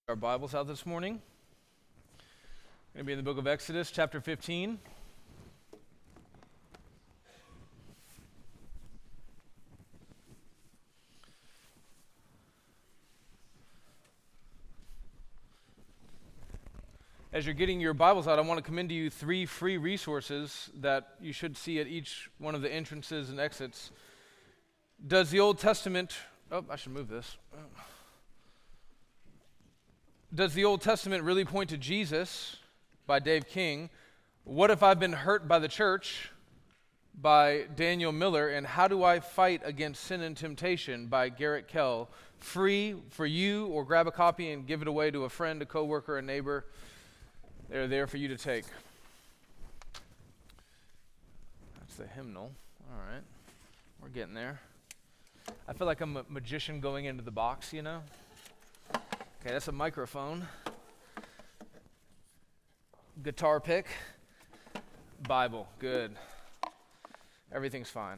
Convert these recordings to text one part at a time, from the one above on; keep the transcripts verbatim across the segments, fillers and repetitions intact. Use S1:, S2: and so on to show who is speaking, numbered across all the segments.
S1: Our Bibles out this morning. We're going to be in the book of Exodus, chapter fifteen. As you're getting your Bibles out, I want to commend to you three free resources that you should see at each one of the entrances and exits. Does the Old Testament... Oh, I should move this. Does the Old Testament really point to Jesus? By Dave King. What If I've Been Hurt by the Church? By Daniel Miller. And How Do I Fight Against Sin and Temptation? By Garrett Kell. Free for you, or grab a copy and give it away to a friend, a coworker, a neighbor. They're there for you to take. That's the hymnal. All right. We're getting there. I feel like I'm a magician going into the box, you know? Okay, that's a microphone. Guitar pick. Bible. Good. Everything's fine.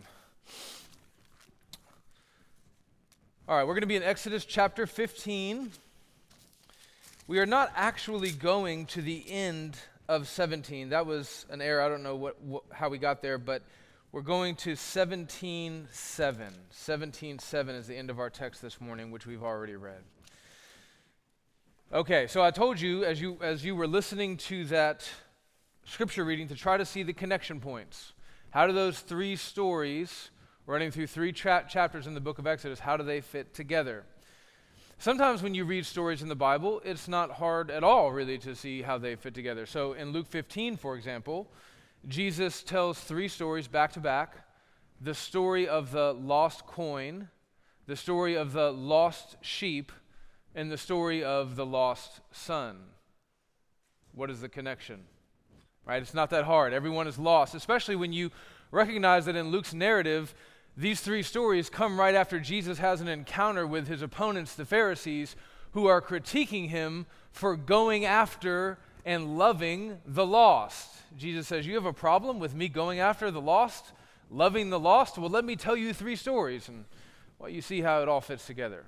S1: All right, we're going to be in Exodus chapter fifteen. We are not actually going to the end of seventeen. That was an error. I don't know what, what how we got there, but we're going to seventeen seven. seventeen seven is the end of our text this morning, which we've already read. Okay, so I told you as you as you were listening to that scripture reading to try to see the connection points. How do those three stories running through three tra- chapters in the book of Exodus, how do they fit together? Sometimes when you read stories in the Bible, it's not hard at all really to see how they fit together. So in Luke fifteen, for example, Jesus tells three stories back to back. The story of the lost coin, the story of the lost sheep, and the story of the lost son. What is the connection? Right? It's not that hard. Everyone is lost, especially when you recognize that in Luke's narrative, these three stories come right after Jesus has an encounter with his opponents, the Pharisees, who are critiquing him for going after and loving the lost. Jesus says, you have a problem with me going after the lost, loving the lost? Well, let me tell you three stories, and well, you see how it all fits together.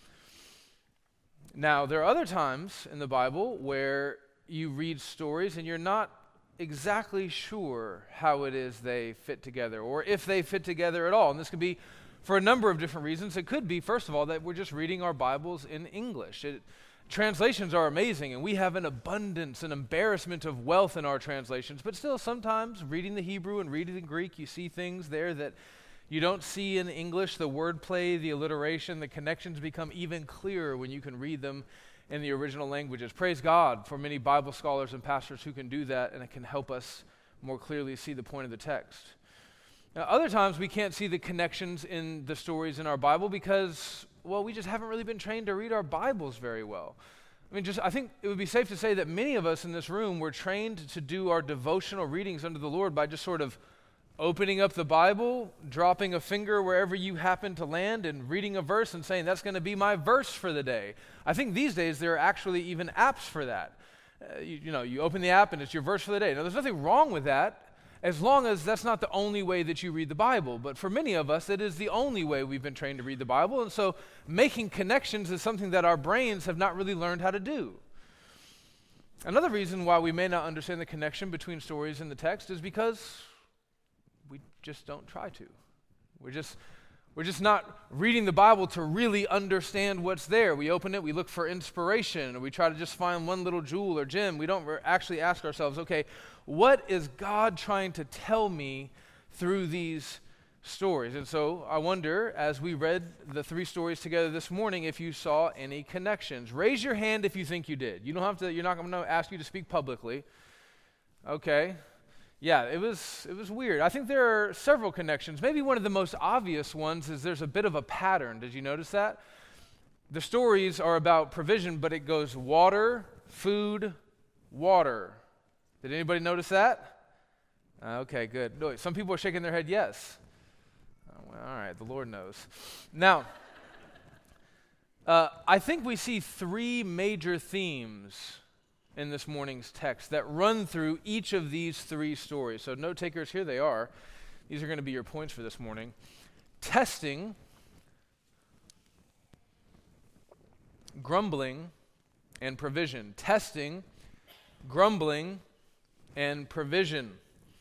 S1: Now, there are other times in the Bible where you read stories and you're not exactly sure how it is they fit together, or if they fit together at all. And this could be for a number of different reasons. It could be, first of all, that we're just reading our Bibles in English. It, translations are amazing, and we have an abundance, an embarrassment of wealth in our translations, but still sometimes reading the Hebrew and reading the Greek, you see things there that you don't see in English. The wordplay, the alliteration, the connections become even clearer when you can read them in the original languages. Praise God for many Bible scholars and pastors who can do that, and it can help us more clearly see the point of the text. Now, other times we can't see the connections in the stories in our Bible because, well, we just haven't really been trained to read our Bibles very well. I mean, just I think it would be safe to say that many of us in this room were trained to do our devotional readings unto the Lord by just sort of opening up the Bible, dropping a finger wherever you happen to land, and reading a verse and saying, that's going to be my verse for the day. I think these days there are actually even apps for that. Uh, you, you know, you open the app and it's your verse for the day. Now, there's nothing wrong with that, as long as that's not the only way that you read the Bible. But for many of us, it is the only way we've been trained to read the Bible. And so making connections is something that our brains have not really learned how to do. Another reason why we may not understand the connection between stories in the text is because we just don't try to. We're just we're just not reading the Bible to really understand what's there. We open it, we look for inspiration, or we try to just find one little jewel or gem. We don't actually ask ourselves, okay, what is God trying to tell me through these stories? And so I wonder, as we read the three stories together this morning, if you saw any connections. Raise your hand if you think you did. You don't have to, you're not going to ask you to speak publicly. Okay. Yeah, it was it was weird. I think there are several connections. Maybe one of the most obvious ones is there's a bit of a pattern. Did you notice that? The stories are about provision, but it goes water, food, water. Did anybody notice that? Uh, okay, good. No, some people are shaking their head yes. Oh, well, all right, the Lord knows. Now, uh, I think we see three major themes in this morning's text that run through each of these three stories. So note takers, here they are. These are going to be your points for this morning. Testing, grumbling, and provision. Testing, grumbling, and provision.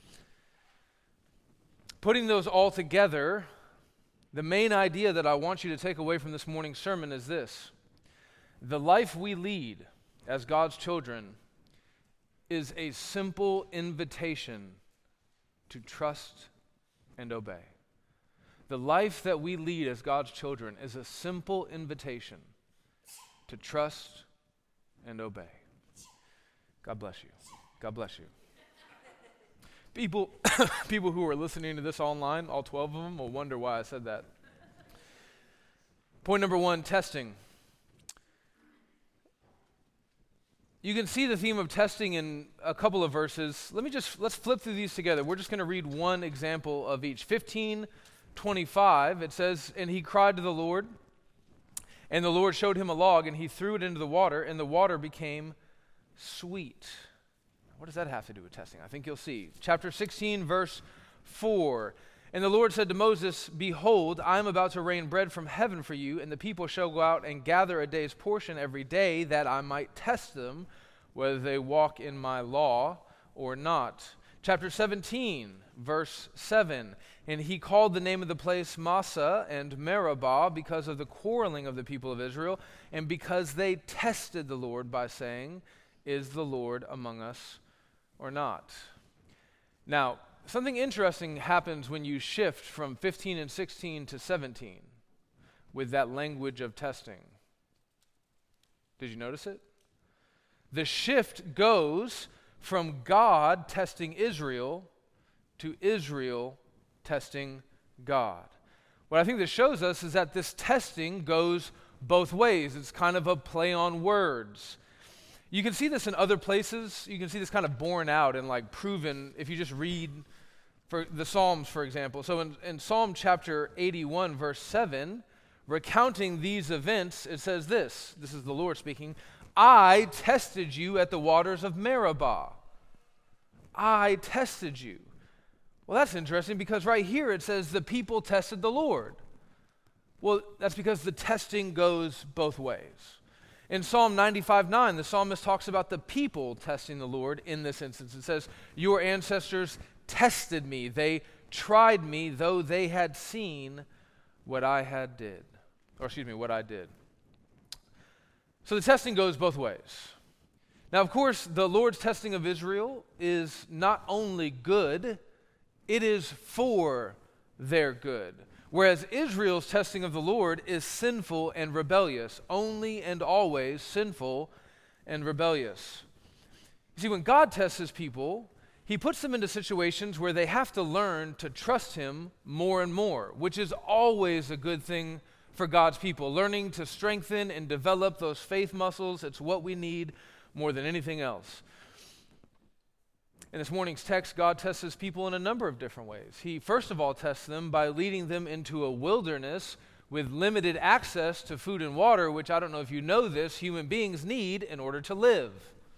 S1: Putting those all together, the main idea that I want you to take away from this morning's sermon is this. The life we lead as God's children is a simple invitation to trust and obey. The life that we lead as God's children is a simple invitation to trust and obey. God bless you. God bless you. People, people who are listening to this online, all twelve of them, will wonder why I said that. Point number one, testing. You can see the theme of testing in a couple of verses. Let me just, let's flip through these together. We're just going to read one example of each. fifteen twenty-five, it says, "And he cried to the Lord, and the Lord showed him a log, and he threw it into the water, and the water became sweet." What does that have to do with testing? I think you'll see. Chapter sixteen, verse four. "And the Lord said to Moses, Behold, I am about to rain bread from heaven for you, and the people shall go out and gather a day's portion every day, that I might test them, whether they walk in my law or not." Chapter seventeen, verse seven. "And he called the name of the place Massah and Meribah, because of the quarreling of the people of Israel, and because they tested the Lord by saying, Is the Lord among us or not?" Now, something interesting happens when you shift from fifteen and sixteen to seventeen with that language of testing. Did you notice it? The shift goes from God testing Israel to Israel testing God. What I think this shows us is that this testing goes both ways. It's kind of a play on words. You can see this in other places. You can see this kind of borne out and like proven if you just read for the Psalms, for example. So in, in Psalm chapter eighty-one, verse seven, recounting these events, it says this. This is the Lord speaking. "I tested you at the waters of Meribah." I tested you. Well, that's interesting because right here it says the people tested the Lord. Well, that's because the testing goes both ways. In Psalm ninety-five nine, the psalmist talks about the people testing the Lord in this instance. It says, "Your ancestors tested me. They tried me, though they had seen what I had did." Or excuse me, what I did. So the testing goes both ways. Now, of course, the Lord's testing of Israel is not only good, it is for their good. Whereas Israel's testing of the Lord is sinful and rebellious, only and always sinful and rebellious. You see, when God tests his people, he puts them into situations where they have to learn to trust him more and more, which is always a good thing for God's people. Learning to strengthen and develop those faith muscles, it's what we need more than anything else. In this morning's text, God tests his people in a number of different ways. He, first of all, tests them by leading them into a wilderness with limited access to food and water, which I don't know if you know this, human beings need in order to live.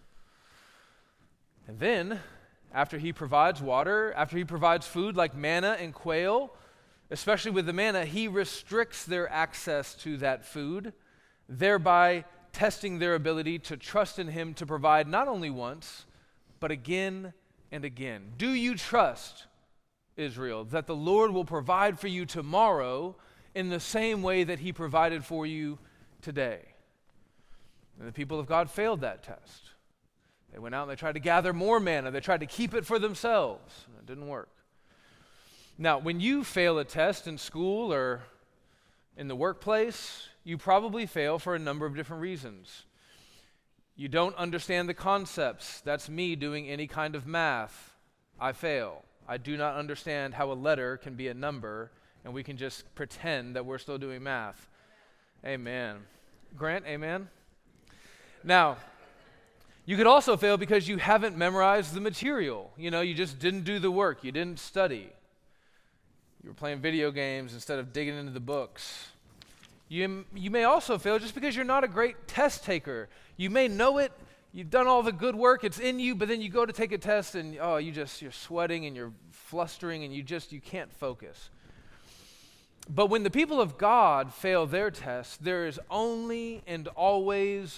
S1: And then, after he provides water, after he provides food like manna and quail, especially with the manna, he restricts their access to that food, thereby testing their ability to trust in him to provide not only once, but again and again. Do you trust, Israel, that the Lord will provide for you tomorrow in the same way that he provided for you today? And the people of God failed that test. They went out and they tried to gather more manna. They tried to keep it for themselves. And it didn't work. Now, when you fail a test in school or in the workplace, you probably fail for a number of different reasons. You don't understand the concepts. That's me doing any kind of math. I fail. I do not understand how a letter can be a number, and we can just pretend that we're still doing math. Amen. Grant, amen? Now, you could also fail because you haven't memorized the material. You know, you just didn't do the work. You didn't study. You were playing video games instead of digging into the books. You, you may also fail just because you're not a great test taker. You may know it, you've done all the good work, it's in you, but then you go to take a test and oh, you just, you're sweating and you're flustering and you just, you can't focus. But when the people of God fail their test, there is only and always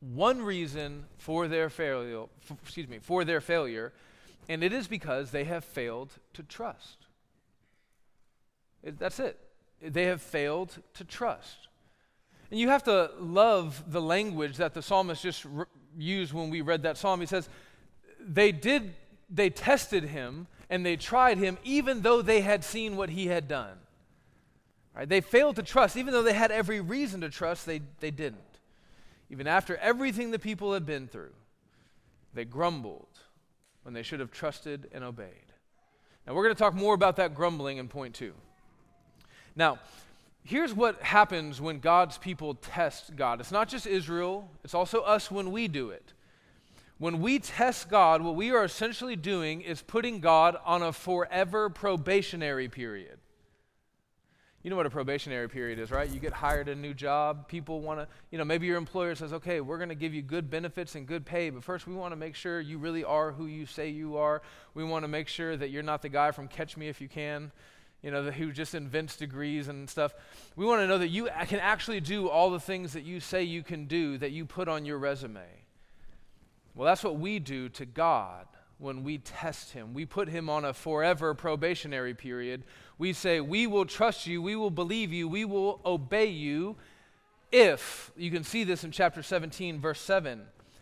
S1: one reason for their failure, f- excuse me, for their failure, and it is because they have failed to trust. It, that's it. They have failed to trust. And you have to love the language that the psalmist just re- used when we read that psalm. He says, they did, they tested him and they tried him even though they had seen what he had done. Right? They failed to trust. Even though they had every reason to trust, they, they didn't. Even after everything the people had been through, they grumbled when they should have trusted and obeyed. Now, we're going to talk more about that grumbling in point two. Now, here's what happens when God's people test God. It's not just Israel, it's also us when we do it. When we test God, what we are essentially doing is putting God on a forever probationary period. You know what a probationary period is, right? You get hired at a new job. People want to, you know, maybe your employer says, okay, we're going to give you good benefits and good pay, but first we want to make sure you really are who you say you are. We want to make sure that you're not the guy from Catch Me If You Can, you know, who just invents degrees and stuff. We want to know that you can actually do all the things that you say you can do, that you put on your resume. Well, that's what we do to God when we test him. We put him on a forever probationary period. We say, we will trust you, we will believe you, we will obey you if, you can see this in chapter seventeen, verse seven.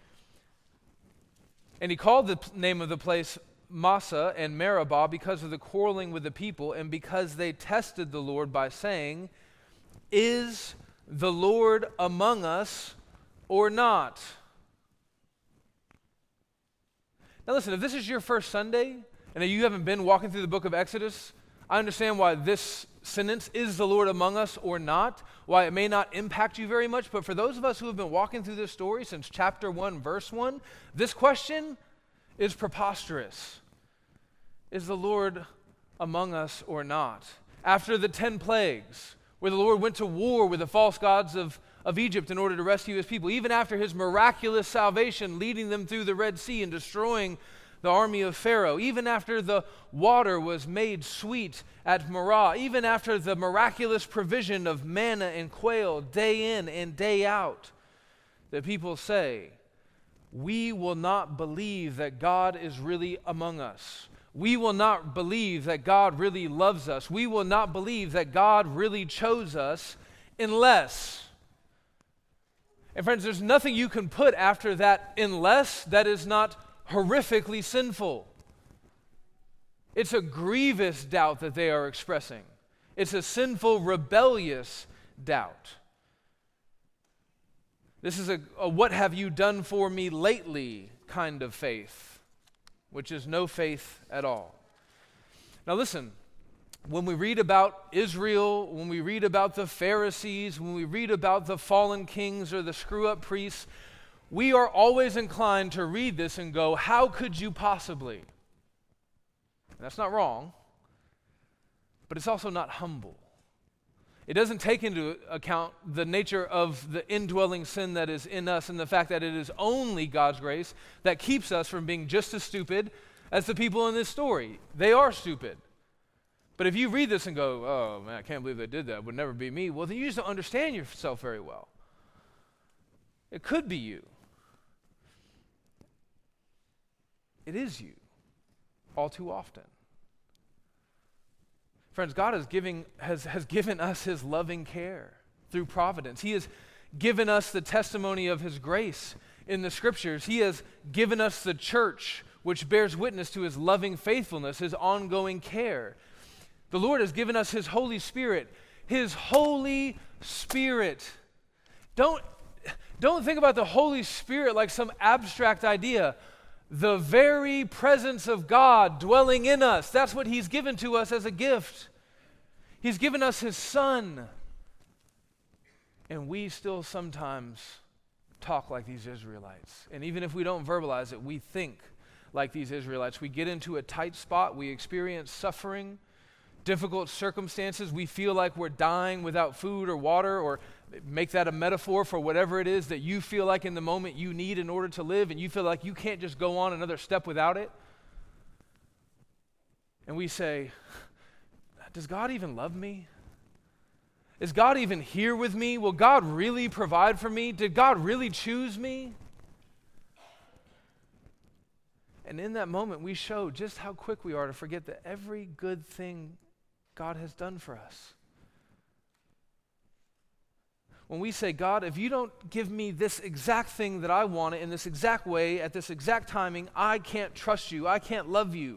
S1: And he called the name of the place Massa and Meribah because of the quarreling with the people and because they tested the Lord by saying, is the Lord among us or not? Now listen, if this is your first Sunday and you haven't been walking through the book of Exodus, I understand why this sentence, is the Lord among us or not, why it may not impact you very much, but for those of us who have been walking through this story since chapter one, verse one, this question is preposterous. Is the Lord among us or not? After the ten plagues, where the Lord went to war with the false gods of of Egypt in order to rescue his people, even after his miraculous salvation leading them through the Red Sea and destroying the army of Pharaoh, even after the water was made sweet at Marah, even after the miraculous provision of manna and quail day in and day out, the people say, we will not believe that God is really among us. We will not believe that God really loves us. We will not believe that God really chose us unless... And friends, there's nothing you can put after that unless that is not horrifically sinful. It's a grievous doubt that they are expressing. It's a sinful, rebellious doubt. This is a, a what have you done for me lately kind of faith, which is no faith at all. Now listen. When we read about Israel, when we read about the Pharisees, when we read about the fallen kings or the screw-up priests, we are always inclined to read this and go, how could you possibly? And that's not wrong, but it's also not humble. It doesn't take into account the nature of the indwelling sin that is in us and the fact that it is only God's grace that keeps us from being just as stupid as the people in this story. They are stupid. But if you read this and go, oh man, I can't believe they did that, it would never be me, well then you just don't understand yourself very well. It could be you. It is you, all too often. Friends, God is giving, has, has given us his loving care through providence. He has given us the testimony of his grace in the scriptures. He has given us the church, which bears witness to his loving faithfulness, his ongoing care. The Lord has given us his Holy Spirit, his Holy Spirit. Don't, don't think about the Holy Spirit like some abstract idea. The very presence of God dwelling in us. That's what he's given to us as a gift. He's given us his Son. And we still sometimes talk like these Israelites. And even if we don't verbalize it, we think like these Israelites. We get into a tight spot. We experience suffering, difficult circumstances. We feel like we're dying without food or water, or make that a metaphor for whatever it is that you feel like in the moment you need in order to live, and you feel like you can't just go on another step without it. And we say, does God even love me? Is God even here with me? Will God really provide for me? Did God really choose me? And in that moment, we show just how quick we are to forget that every good thing God has done for us. When we say, God, if you don't give me this exact thing that I want it in this exact way, at this exact timing, I can't trust you, I can't love you.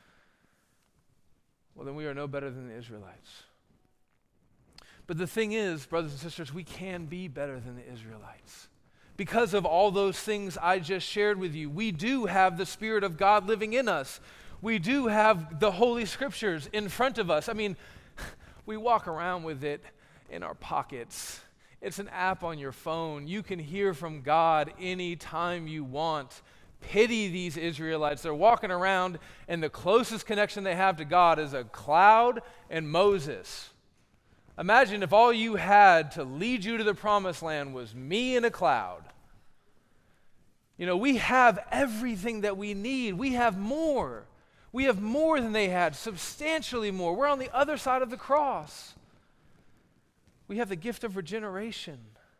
S1: Well, then we are no better than the Israelites. But the thing is, brothers and sisters, we can be better than the Israelites. Because of all those things I just shared with you, we do have the Spirit of God living in us. We do have the Holy Scriptures in front of us. I mean, we walk around with it in our pockets. It's an app on your phone. You can hear from God anytime you want. Pity these Israelites. They're walking around, and the closest connection they have to God is a cloud and Moses. Imagine if all you had to lead you to the promised land was me in a cloud. You know, we have everything that we need. We have more. We have more than they had, substantially more. We're on the other side of the cross. We have the gift of regeneration.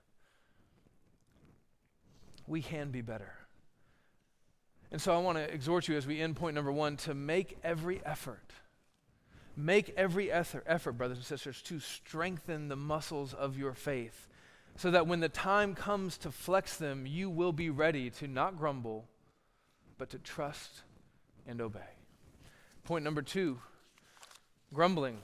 S1: We can be better. And so I want to exhort you as we end point number one to make every effort. Make every effort, brothers and sisters, to strengthen the muscles of your faith so that when the time comes to flex them, you will be ready to not grumble, but to trust and obey. Point number two, grumbling.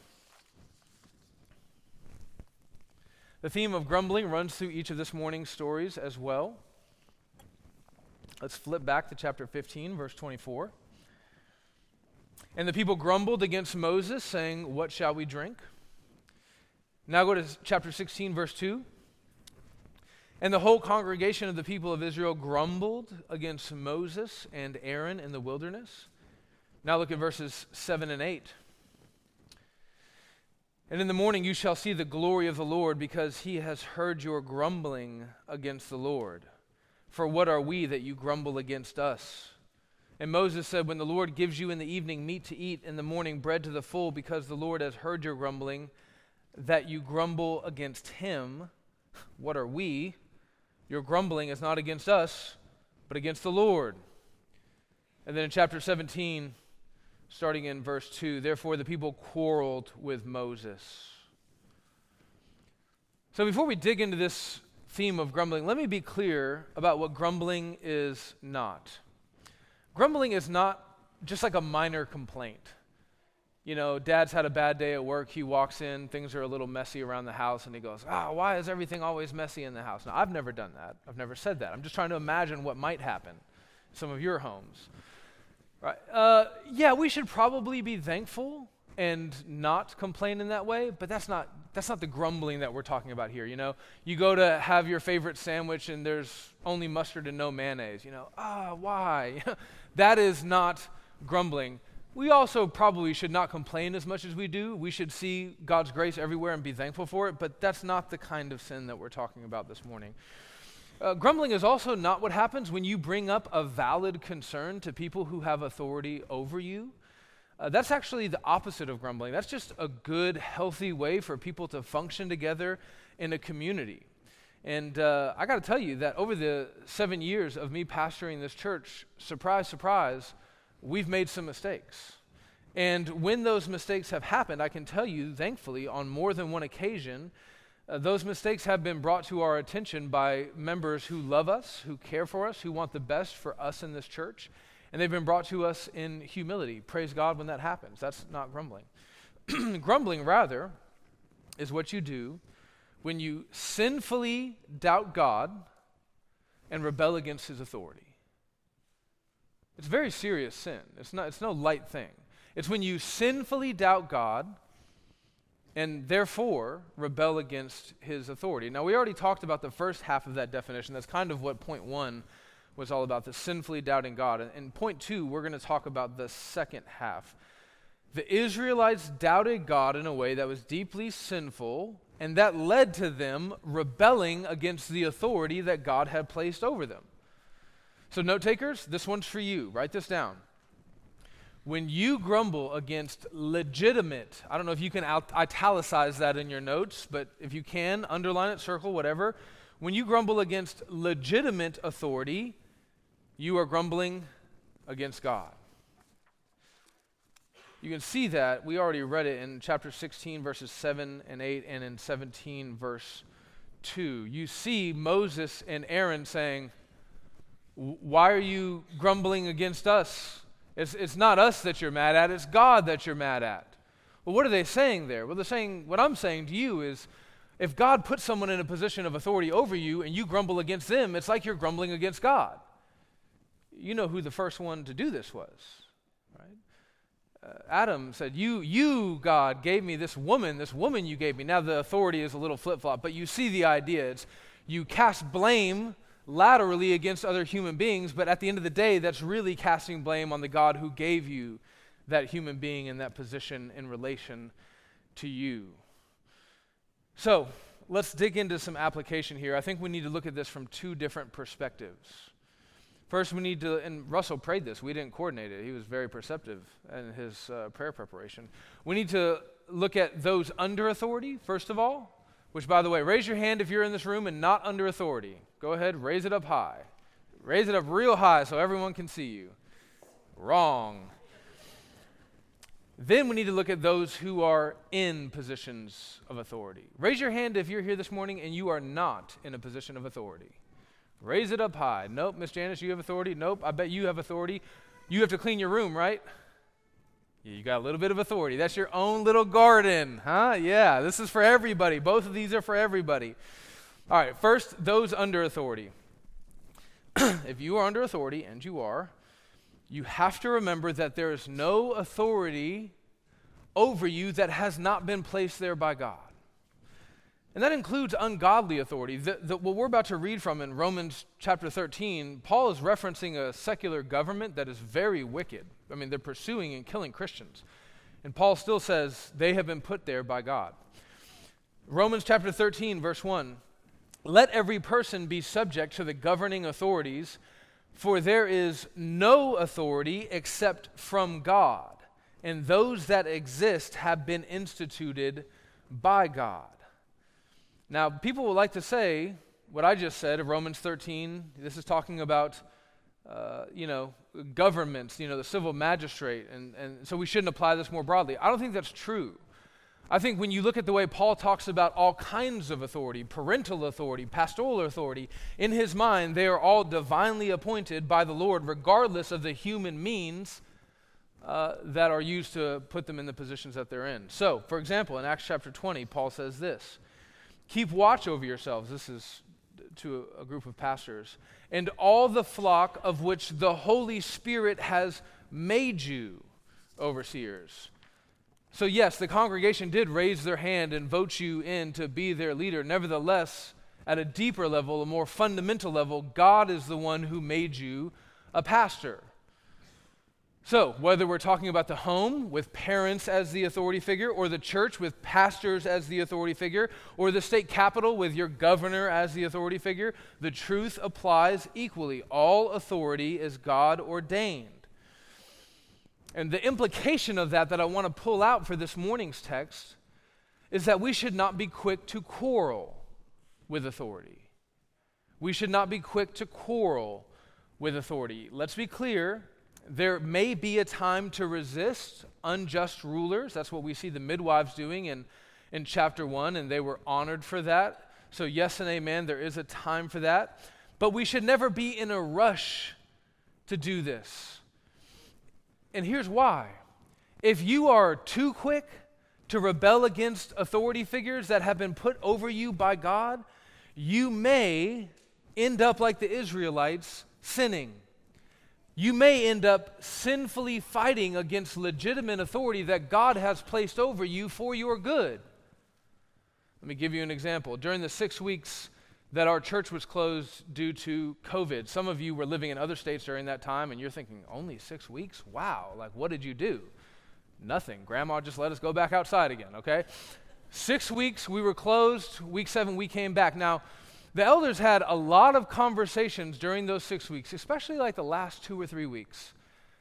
S1: The theme of grumbling runs through each of this morning's stories as well. Let's flip back to chapter fifteen, verse twenty-four. And the people grumbled against Moses, saying, "What shall we drink?" Now go to chapter sixteen, verse two. And the whole congregation of the people of Israel grumbled against Moses and Aaron in the wilderness. Now look at verses seven and eight. And in the morning you shall see the glory of the Lord, because he has heard your grumbling against the Lord. For what are we that you grumble against us? And Moses said, when the Lord gives you in the evening meat to eat, in the morning bread to the full, because the Lord has heard your grumbling, that you grumble against him, what are we? Your grumbling is not against us, but against the Lord. And then in chapter seventeen, starting in verse two, therefore the people quarreled with Moses. So before we dig into this theme of grumbling, let me be clear about what grumbling is not. Grumbling is not just like a minor complaint. You know, dad's had a bad day at work, he walks in, things are a little messy around the house, and he goes, ah, why is everything always messy in the house? Now, I've never done that. I've never said that. I'm just trying to imagine what might happen in some of your homes. Right? Uh, yeah, we should probably be thankful and not complain in that way, but that's not that's not the grumbling that we're talking about here. You know, you go to have your favorite sandwich and there's only mustard and no mayonnaise. You know, ah, why? That is not grumbling. We also probably should not complain as much as we do. We should see God's grace everywhere and be thankful for it, but that's not the kind of sin that we're talking about this morning. Uh, grumbling is also not what happens when you bring up a valid concern to people who have authority over you. Uh, that's actually the opposite of grumbling. That's just a good, healthy way for people to function together in a community. And uh, I got to tell you that over the seven years of me pastoring this church, surprise, surprise, we've made some mistakes. And when those mistakes have happened, I can tell you, thankfully, on more than one occasion, uh, those mistakes have been brought to our attention by members who love us, who care for us, who want the best for us in this church. And they've been brought to us in humility. Praise God when that happens. That's not grumbling. Grumbling, rather, is what you do when you sinfully doubt God and rebel against his authority. It's very serious sin. It's not, it's no light thing. It's when you sinfully doubt God and therefore rebel against his authority. Now, we already talked about the first half of that definition. That's kind of what point one was all about, the sinfully doubting God. And in point two, we're going to talk about the second half. The Israelites doubted God in a way that was deeply sinful, and that led to them rebelling against the authority that God had placed over them. So note takers, this one's for you. Write this down. When you grumble against legitimate, I don't know if you can out- italicize that in your notes, but if you can, underline it, circle, whatever. When you grumble against legitimate authority, you are grumbling against God. You can see that. We already read it in chapter sixteen, verses seven and eight, and in seventeen, verse two. You see Moses and Aaron saying, why are you grumbling against us? It's, it's not us that you're mad at, it's God that you're mad at. Well, what are they saying there? Well, they're saying, what I'm saying to you is, if God puts someone in a position of authority over you and you grumble against them, it's like you're grumbling against God. You know who the first one to do this was, right? Uh, Adam said, you, you, God, gave me this woman, this woman you gave me. Now the authority is a little flip-flop, but you see the idea. It's you cast blame laterally against other human beings, but at the end of the day, that's really casting blame on the God who gave you that human being in that position in relation to you. So, let's dig into some application here. I think we need to look at this from two different perspectives. First, we need to, and Russell prayed this, we didn't coordinate it. He was very perceptive in his uh, prayer preparation. We need to look at those under authority, first of all, which, by the way, raise your hand if you're in this room and not under authority. Go ahead, raise it up high. Raise it up real high so everyone can see you. Wrong. Then we need to look at those who are in positions of authority. Raise your hand if you're here this morning and you are not in a position of authority. Raise it up high. Nope, Miss Janice, you have authority. Nope, I bet you have authority. You have to clean your room, right? Yeah, you got a little bit of authority. That's your own little garden, huh? Yeah, this is for everybody. Both of these are for everybody. All right, first, those under authority. If you are under authority, and you are, you have to remember that there is no authority over you that has not been placed there by God. And that includes ungodly authority. The, the, what we're about to read from in Romans chapter thirteen, Paul is referencing a secular government that is very wicked. I mean, they're pursuing and killing Christians. And Paul still says they have been put there by God. Romans chapter thirteen, verse one, let every person be subject to the governing authorities, for there is no authority except from God, and those that exist have been instituted by God. Now, people would like to say what I just said of Romans thirteen. This is talking about, uh, you know, governments, you know, the civil magistrate, and, and so we shouldn't apply this more broadly. I don't think that's true. I think when you look at the way Paul talks about all kinds of authority, parental authority, pastoral authority, in his mind, they are all divinely appointed by the Lord, regardless of the human means uh, that are used to put them in the positions that they're in. So, for example, in Acts chapter twenty, Paul says this, keep watch over yourselves. This is to a, a group of pastors. And all the flock of which the Holy Spirit has made you overseers. So yes, the congregation did raise their hand and vote you in to be their leader. Nevertheless, at a deeper level, a more fundamental level, God is the one who made you a pastor. So, whether we're talking about the home with parents as the authority figure, or the church with pastors as the authority figure, or the state capitol with your governor as the authority figure, the truth applies equally. All authority is God ordained. And the implication of that that I want to pull out for this morning's text is that we should not be quick to quarrel with authority. We should not be quick to quarrel with authority. Let's be clear. There may be a time to resist unjust rulers. That's what we see the midwives doing in, in chapter one, and they were honored for that. So yes and amen, there is a time for that. But we should never be in a rush to do this. And here's why. If you are too quick to rebel against authority figures that have been put over you by God, you may end up like the Israelites, sinning. You may end up sinfully fighting against legitimate authority that God has placed over you for your good. Let me give you an example. During the six weeks that our church was closed due to COVID, some of you were living in other states during that time, and you're thinking, only six weeks? Wow, like what did you do? Nothing. Grandma just let us go back outside again, okay? Six weeks, we were closed. Week seven, we came back. Now, the elders had a lot of conversations during those six weeks, especially like the last two or three weeks,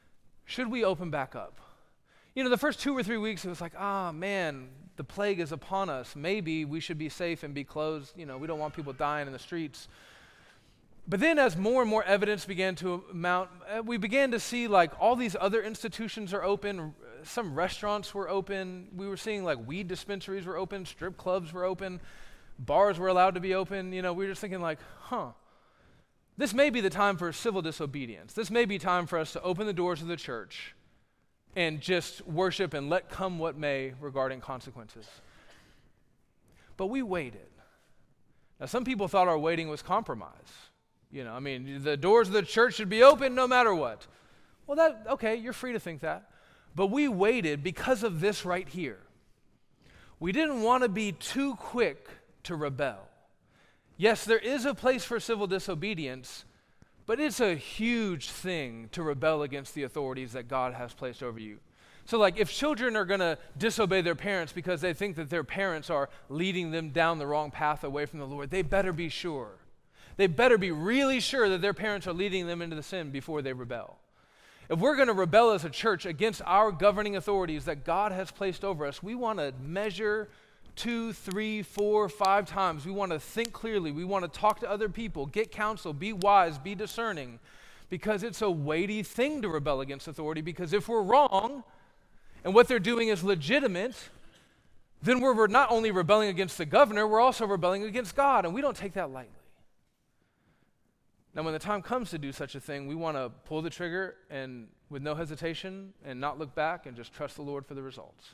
S1: should we open back up? You know, the first two or three weeks, it was like, ah, man, the plague is upon us. Maybe we should be safe and be closed. You know, we don't want people dying in the streets. But then as more and more evidence began to mount, we began to see like all these other institutions are open. Some restaurants were open. We were seeing like weed dispensaries were open. Strip clubs were open. Bars were allowed to be open. You know, we were just thinking like, huh, this may be the time for civil disobedience. This may be time for us to open the doors of the church and just worship and let come what may regarding consequences. But we waited. Now, some people thought our waiting was compromise. You know, I mean, the doors of the church should be open no matter what. Well, that, okay, you're free to think that. But we waited because of this right here. We didn't want to be too quick to rebel. Yes, there is a place for civil disobedience, but it's a huge thing to rebel against the authorities that God has placed over you. So like if children are going to disobey their parents because they think that their parents are leading them down the wrong path away from the Lord, they better be sure. They better be really sure that their parents are leading them into the sin before they rebel. If we're going to rebel as a church against our governing authorities that God has placed over us, we want to measure two, three, four, five times. We want to think clearly. We want to talk to other people, get counsel, be wise, be discerning, because it's a weighty thing to rebel against authority, because if we're wrong and what they're doing is legitimate, then we're, we're not only rebelling against the governor, we're also rebelling against God, and we don't take that lightly. Now, when the time comes to do such a thing, we want to pull the trigger and with no hesitation and not look back and just trust the Lord for the results.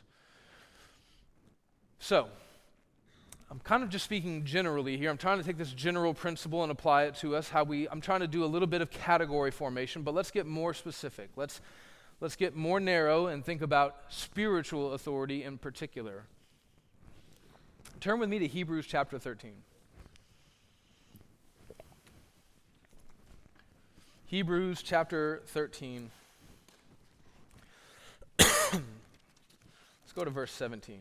S1: So, I'm kind of just speaking generally here. I'm trying to take this general principle and apply it to us. How we, I'm trying to do a little bit of category formation, but let's get more specific. Let's, let's get more narrow and think about spiritual authority in particular. Turn with me to Hebrews chapter thirteen. Hebrews chapter thirteen. Let's go to verse seventeen.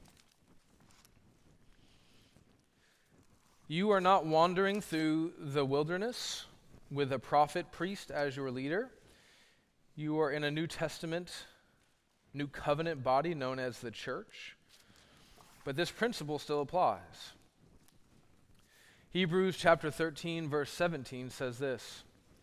S1: You are not wandering through the wilderness with a prophet priest as your leader. You are in a New Testament, New Covenant body known as the church. But this principle still applies. Hebrews chapter thirteen, verse seventeen says this: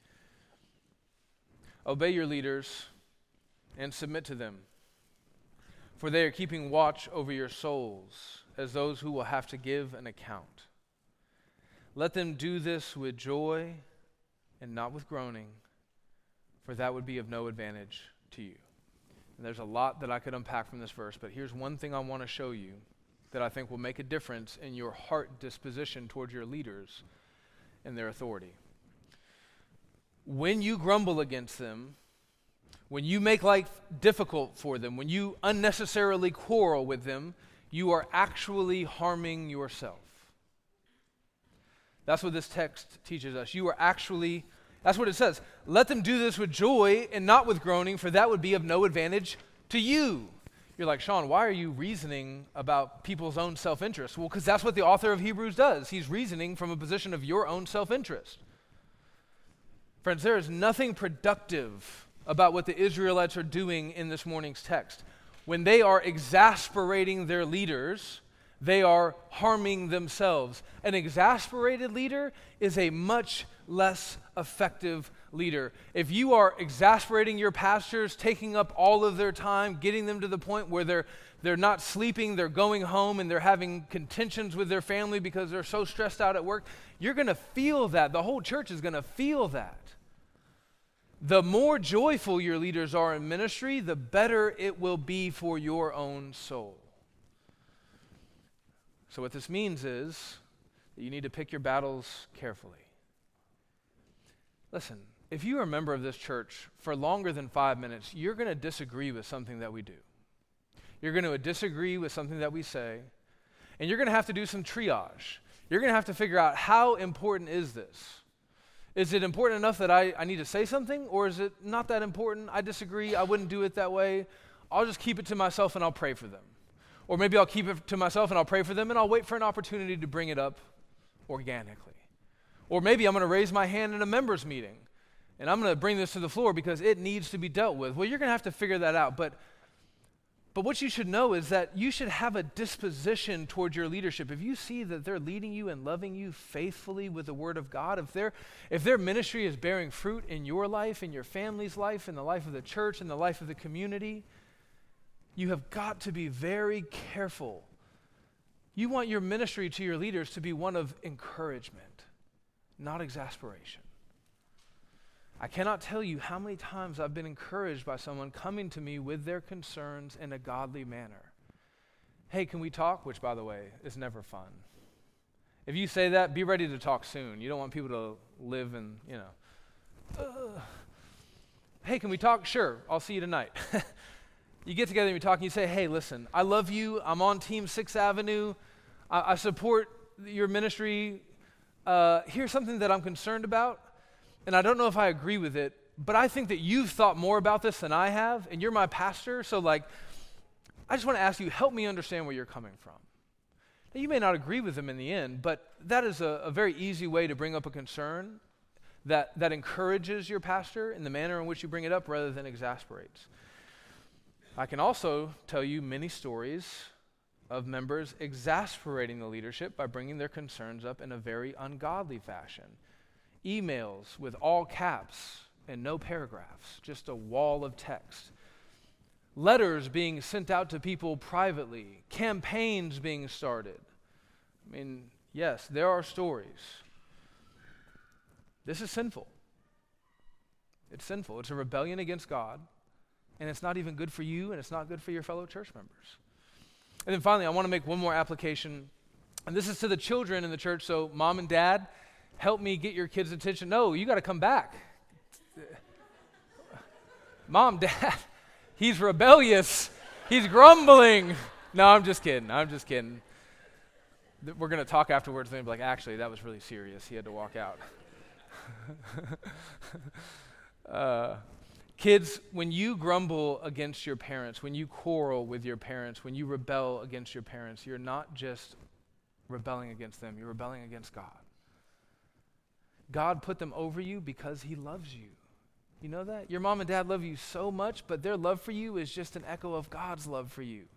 S1: Obey your leaders and submit to them, for they are keeping watch over your souls as those who will have to give an account. Let them do this with joy and not with groaning, for that would be of no advantage to you. And there's a lot that I could unpack from this verse, but here's one thing I want to show you that I think will make a difference in your heart disposition towards your leaders and their authority. When you grumble against them, when you make life difficult for them, when you unnecessarily quarrel with them, you are actually harming yourself. That's what this text teaches us. You are actually, that's what it says. Let them do this with joy and not with groaning, for that would be of no advantage to you. You're like, Sean, why are you reasoning about people's own self-interest? Well, because that's what the author of Hebrews does. He's reasoning from a position of your own self-interest. Friends, there is nothing productive about what the Israelites are doing in this morning's text. When they are exasperating their leaders, they are harming themselves. An exasperated leader is a much less effective leader. If you are exasperating your pastors, taking up all of their time, getting them to the point where they're they're not sleeping, they're going home, and they're having contentions with their family because they're so stressed out at work, you're going to feel that. The whole church is going to feel that. The more joyful your leaders are in ministry, the better it will be for your own soul. So what this means is that you need to pick your battles carefully. Listen, if you are a member of this church for longer than five minutes, you're going to disagree with something that we do. You're going to disagree with something that we say, and you're going to have to do some triage. You're going to have to figure out, how important is this? Is it important enough that I, I need to say something, or is it not that important? I disagree. I wouldn't do it that way. I'll just keep it to myself and I'll pray for them. Or maybe I'll keep it to myself and I'll pray for them and I'll wait for an opportunity to bring it up organically. Or maybe I'm going to raise my hand in a members meeting And I'm going to bring this to the floor because it needs to be dealt with. Well, you're going to have to figure that out. But But what you should know is that you should have a disposition toward your leadership. If you see that they're leading you and loving you faithfully with the Word of God, if their if their ministry is bearing fruit in your life, in your family's life, in the life of the church, in the life of the community, you have got to be very careful. You want your ministry to your leaders to be one of encouragement, not exasperation. I cannot tell you how many times I've been encouraged by someone coming to me with their concerns in a godly manner. Hey, can we talk? Which, by the way, is never fun. If you say that, be ready to talk soon. You don't want people to live in, you know, uh, hey, can we talk? Sure, I'll see you tonight. You get together and you talk and you say, hey, listen, I love you. I'm on Team sixth Avenue. I, I support your ministry. Uh, here's something that I'm concerned about. And I don't know if I agree with it, but I think that you've thought more about this than I have, and you're my pastor, so like, I just want to ask you, help me understand where you're coming from. Now, you may not agree with them in the end, but that is a, a very easy way to bring up a concern that, that encourages your pastor in the manner in which you bring it up rather than exasperates. I can also tell you many stories of members exasperating the leadership by bringing their concerns up in a very ungodly fashion. Emails with all caps and no paragraphs, just a wall of text. Letters being sent out to people privately, campaigns being started. I mean, yes, there are stories. This is sinful. It's sinful. It's a rebellion against God, and it's not even good for you, and it's not good for your fellow church members. And then finally, I want to make one more application, and this is to the children in the church, so mom and dad, help me get your kids' attention. No, you got to come back. Mom, Dad, he's rebellious. He's grumbling. No, I'm just kidding. I'm just kidding. We're going to talk afterwards and be like, actually, that was really serious. He had to walk out. uh, kids, when you grumble against your parents, when you quarrel with your parents, when you rebel against your parents, you're not just rebelling against them. You're rebelling against God. God put them over you because he loves you. You know that? Your mom and dad love you so much, but their love for you is just an echo of God's love for you.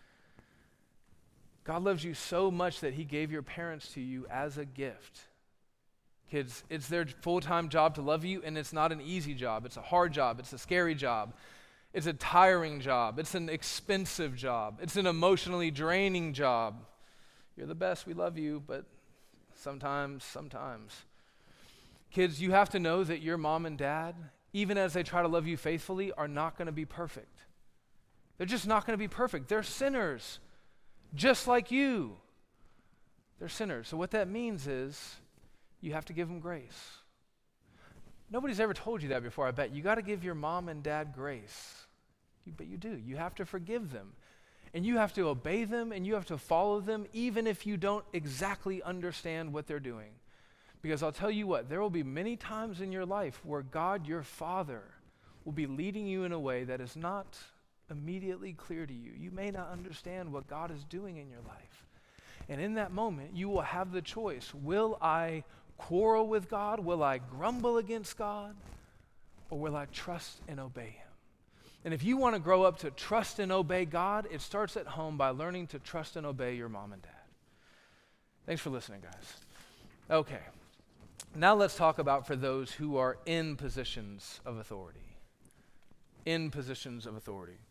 S1: God loves you so much that he gave your parents to you as a gift. Kids, it's their full-time job to love you, and it's not an easy job. It's a hard job. It's a scary job. It's a tiring job. It's an expensive job. It's an emotionally draining job. You're the best. We love you, but sometimes, sometimes. Kids, you have to know that your mom and dad, even as they try to love you faithfully, are not going to be perfect. They're just not going to be perfect. They're sinners, just like you. They're sinners. So what that means is you have to give them grace. Nobody's ever told you that before, I bet. You got to give your mom and dad grace. You, but you do. You have to forgive them. And you have to obey them, and you have to follow them, even if you don't exactly understand what they're doing. Because I'll tell you what, there will be many times in your life where God, your Father, will be leading you in a way that is not immediately clear to you. You may not understand what God is doing in your life. And in that moment, you will have the choice. Will I quarrel with God? Will I grumble against God? Or will I trust and obey him? And if you want to grow up to trust and obey God, it starts at home by learning to trust and obey your mom and dad. Thanks for listening, guys. Okay. Now let's talk about for those who are in positions of authority. In positions of authority.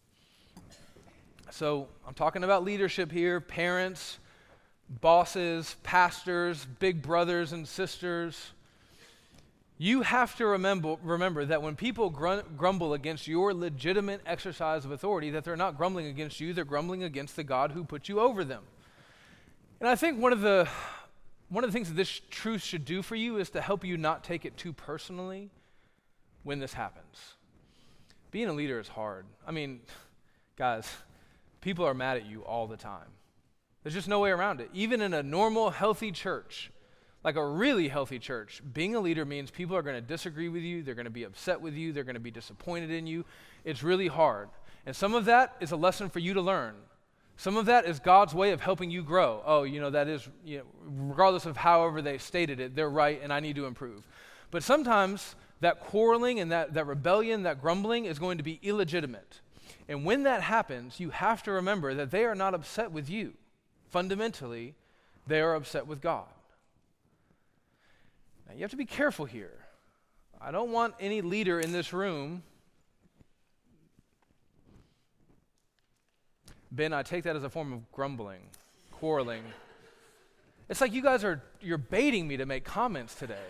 S1: So I'm talking about leadership here, parents, bosses, pastors, big brothers and sisters. You have to remember, remember that when people grum- grumble against your legitimate exercise of authority, that they're not grumbling against you, they're grumbling against the God who put you over them. And I think one of the One of the things that this truth should do for you is to help you not take it too personally when this happens. Being a leader is hard. I mean, guys, people are mad at you all the time. There's just no way around it. Even in a normal, healthy church, like a really healthy church, being a leader means people are going to disagree with you, they're going to be upset with you, they're going to be disappointed in you. It's really hard. And some of that is a lesson for you to learn. Some of that is God's way of helping you grow. Oh, you know, that is, you know, regardless of however they stated it, they're right and I need to improve. But sometimes that quarreling and that, that rebellion, that grumbling is going to be illegitimate. And when that happens, you have to remember that they are not upset with you. Fundamentally, they are upset with God. Now, you have to be careful here. I don't want any leader in this room. Ben, I take that as a form of grumbling, quarreling. It's like you guys are, you're baiting me to make comments today.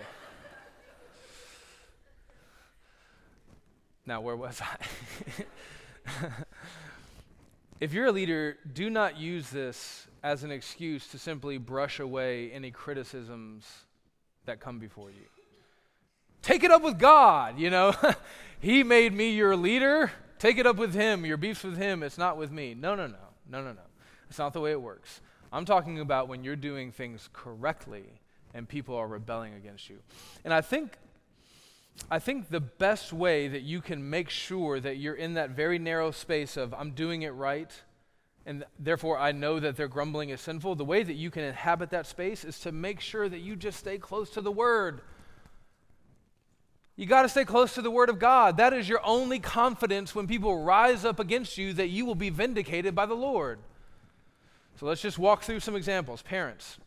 S1: Now, where was I? If you're a leader, do not use this as an excuse to simply brush away any criticisms that come before you. Take it up with God, you know. He made me your leader. Take it up with him. Your beef's with him. It's not with me. No, no, no. No, no, no. That's not the way it works. I'm talking about when you're doing things correctly and people are rebelling against you. And I think I think the best way that you can make sure that you're in that very narrow space of I'm doing it right and th- therefore I know that their grumbling is sinful, the way that you can inhabit that space is to make sure that you just stay close to the Word. You got to stay close to the Word of God. That is your only confidence when people rise up against you that you will be vindicated by the Lord. So let's just walk through some examples. Parents.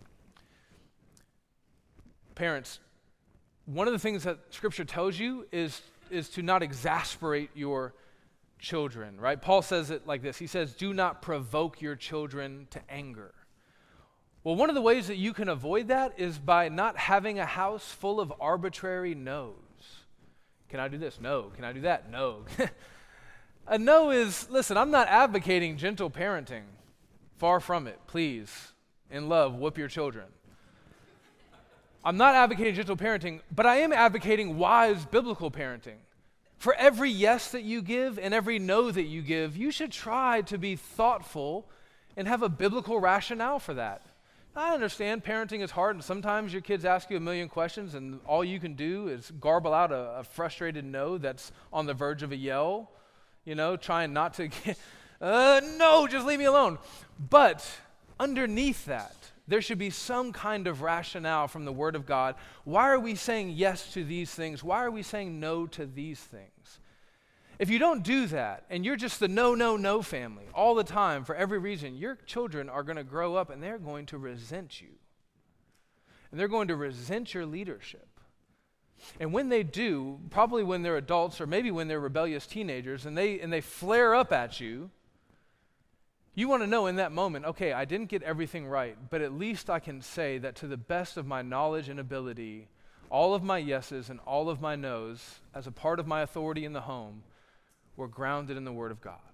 S1: Parents, one of the things that Scripture tells you is, is to not exasperate your children, right? Paul says it like this. He says, do not provoke your children to anger. Well, one of the ways that you can avoid that is by not having a house full of arbitrary no's. Can I do this? No. Can I do that? No. A no is, listen, I'm not advocating gentle parenting. Far from it. Please, in love, whoop your children. I'm not advocating gentle parenting, but I am advocating wise biblical parenting. For every yes that you give and every no that you give, you should try to be thoughtful and have a biblical rationale for that. I understand parenting is hard, and sometimes your kids ask you a million questions, and all you can do is garble out a, a frustrated no that's on the verge of a yell, you know, trying not to get, uh, no, just leave me alone. But underneath that, there should be some kind of rationale from the Word of God. Why are we saying yes to these things? Why are we saying no to these things? If you don't do that, and you're just the no, no, no family all the time for every reason, your children are going to grow up and they're going to resent you. And they're going to resent your leadership. And when they do, probably when they're adults or maybe when they're rebellious teenagers, and they and they flare up at you, you want to know in that moment, okay, I didn't get everything right, but at least I can say that to the best of my knowledge and ability, all of my yeses and all of my nos, as a part of my authority in the home, were grounded in the Word of God.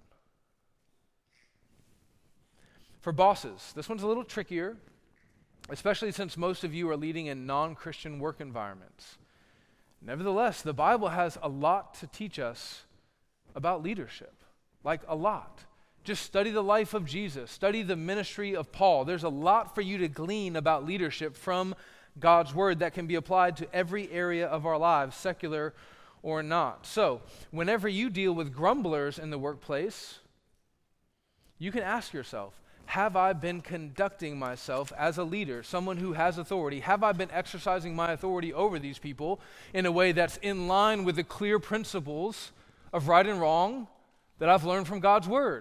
S1: For bosses, this one's a little trickier, especially since most of you are leading in non-Christian work environments. Nevertheless, the Bible has a lot to teach us about leadership, like a lot. Just study the life of Jesus. Study the ministry of Paul. There's a lot for you to glean about leadership from God's Word that can be applied to every area of our lives, secular or not. So, whenever you deal with grumblers in the workplace, you can ask yourself, have I been conducting myself as a leader, someone who has authority? Have I been exercising my authority over these people in a way that's in line with the clear principles of right and wrong that I've learned from God's Word?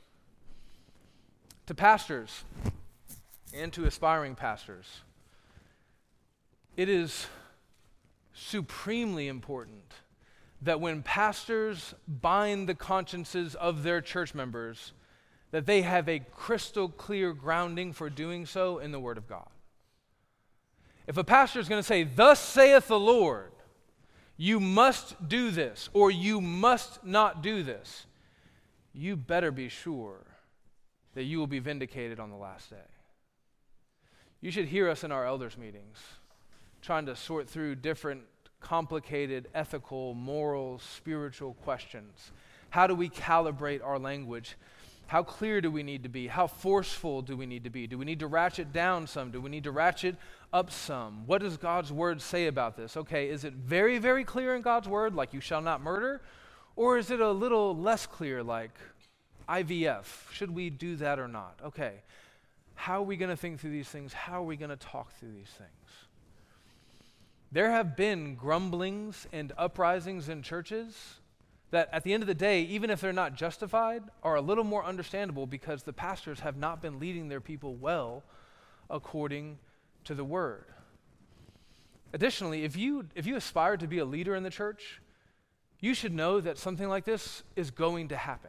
S1: To pastors and to aspiring pastors, it is supremely important that when pastors bind the consciences of their church members, that they have a crystal clear grounding for doing so in the Word of God. If a pastor is going to say, "Thus saith the Lord," you must do this, or you must not do this, you better be sure that you will be vindicated on the last day. You should hear us in our elders' meetings, trying to sort through different complicated ethical, moral, spiritual questions. How do we calibrate our language? How clear do we need to be? How forceful do we need to be? Do we need to ratchet down some? Do we need to ratchet up some? What does God's Word say about this? Okay, is it very, very clear in God's Word, like you shall not murder? Or is it a little less clear, like I V F? Should we do that or not? Okay, how are we going to think through these things? How are we going to talk through these things? There have been grumblings and uprisings in churches that at the end of the day, even if they're not justified, are a little more understandable because the pastors have not been leading their people well according to the word. Additionally, if you if you aspire to be a leader in the church, you should know that something like this is going to happen.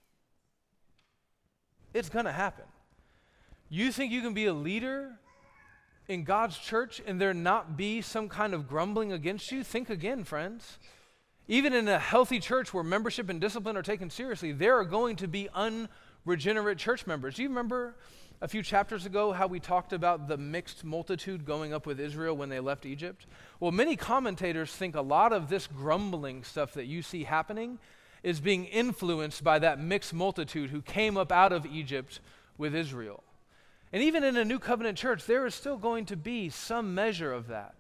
S1: It's going to happen. You think you can be a leader in God's church and there not be some kind of grumbling against you? Think again, friends. Even in a healthy church where membership and discipline are taken seriously, there are going to be unregenerate church members. Do you remember a few chapters ago how we talked about the mixed multitude going up with Israel when they left Egypt? Well, many commentators think a lot of this grumbling stuff that you see happening is being influenced by that mixed multitude who came up out of Egypt with Israel. And even in a new covenant church, there is still going to be some measure of that.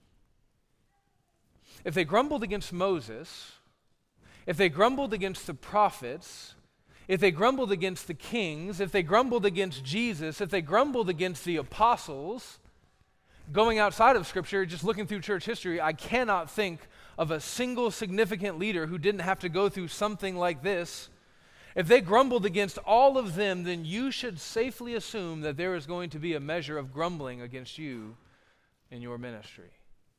S1: If they grumbled against Moses, if they grumbled against the prophets, if they grumbled against the kings, if they grumbled against Jesus, if they grumbled against the apostles, going outside of Scripture, just looking through church history, I cannot think of a single significant leader who didn't have to go through something like this. If they grumbled against all of them, then you should safely assume that there is going to be a measure of grumbling against you in your ministry.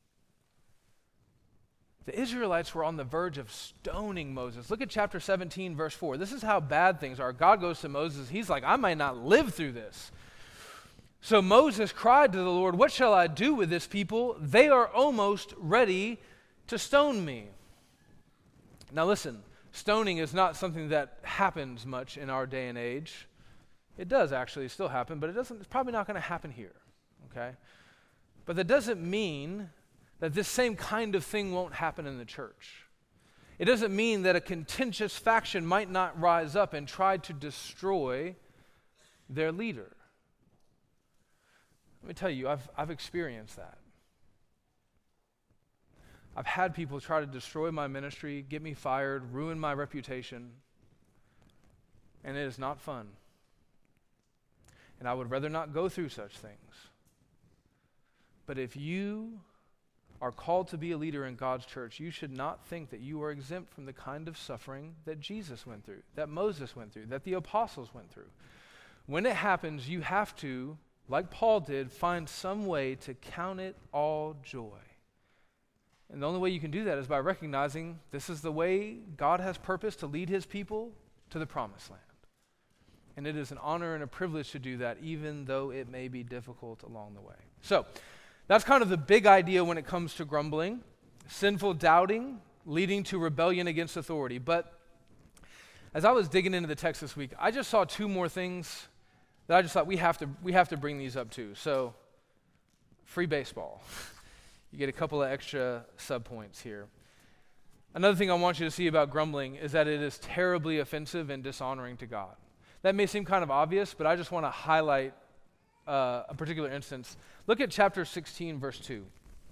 S1: The Israelites were on the verge of stoning Moses. Look at chapter seventeen, verse four. This is how bad things are. God goes to Moses. He's like, I might not live through this. So Moses cried to the Lord, what shall I do with this people? They are almost ready to stone me. Now listen, stoning is not something that happens much in our day and age. It does actually still happen, but it doesn't, it's probably not going to happen here, okay? But that doesn't mean that this same kind of thing won't happen in the church. It doesn't mean that a contentious faction might not rise up and try to destroy their leader. Let me tell you, I've, I've experienced that. I've had people try to destroy my ministry, get me fired, ruin my reputation, and it is not fun. And I would rather not go through such things. But if you are called to be a leader in God's church, you should not think that you are exempt from the kind of suffering that Jesus went through, that Moses went through, that the apostles went through. When it happens, you have to, like Paul did, find some way to count it all joy. And the only way you can do that is by recognizing this is the way God has purposed to lead his people to the promised land. And it is an honor and a privilege to do that, even though it may be difficult along the way. So, that's kind of the big idea when it comes to grumbling, sinful doubting, leading to rebellion against authority. But as I was digging into the text this week, I just saw two more things that I just thought we have to we have to bring these up too. So, free baseball. You get a couple of extra subpoints here. Another thing I want you to see about grumbling is that it is terribly offensive and dishonoring to God. That may seem kind of obvious, but I just want to highlight uh, a particular instance. Look at chapter sixteen, verse two.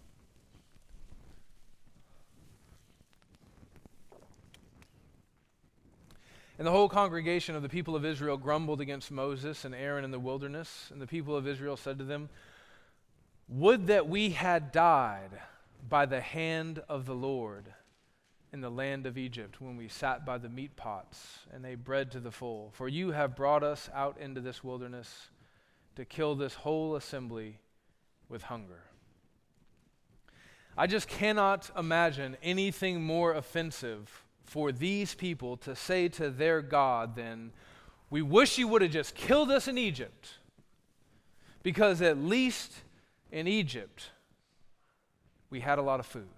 S1: And the whole congregation of the people of Israel grumbled against Moses and Aaron in the wilderness. And the people of Israel said to them, would that we had died by the hand of the Lord in the land of Egypt when we sat by the meat pots and ate bread to the full. For you have brought us out into this wilderness to kill this whole assembly with hunger. I just cannot imagine anything more offensive for these people to say to their God than, we wish you would have just killed us in Egypt, because at least in Egypt we had a lot of food.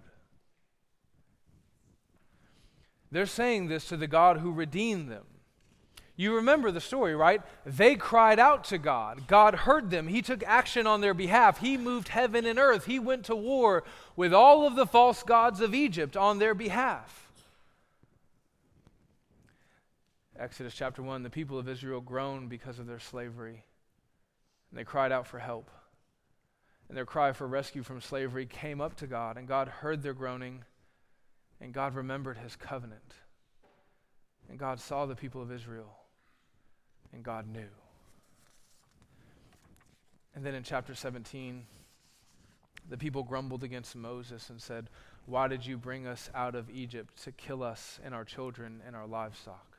S1: They're saying this to the God who redeemed them. You remember the story, right? They cried out to God. God heard them. He took action on their behalf. He moved heaven and earth. He went to war with all of the false gods of Egypt on their behalf. Exodus chapter one, the people of Israel groaned because of their slavery, and they cried out for help. And their cry for rescue from slavery came up to God, and God heard their groaning, and God remembered his covenant. And God saw the people of Israel, and God knew. And then in chapter seventeen, The people grumbled against Moses and said, "Why did you bring us out of Egypt to kill us and our children and our livestock?"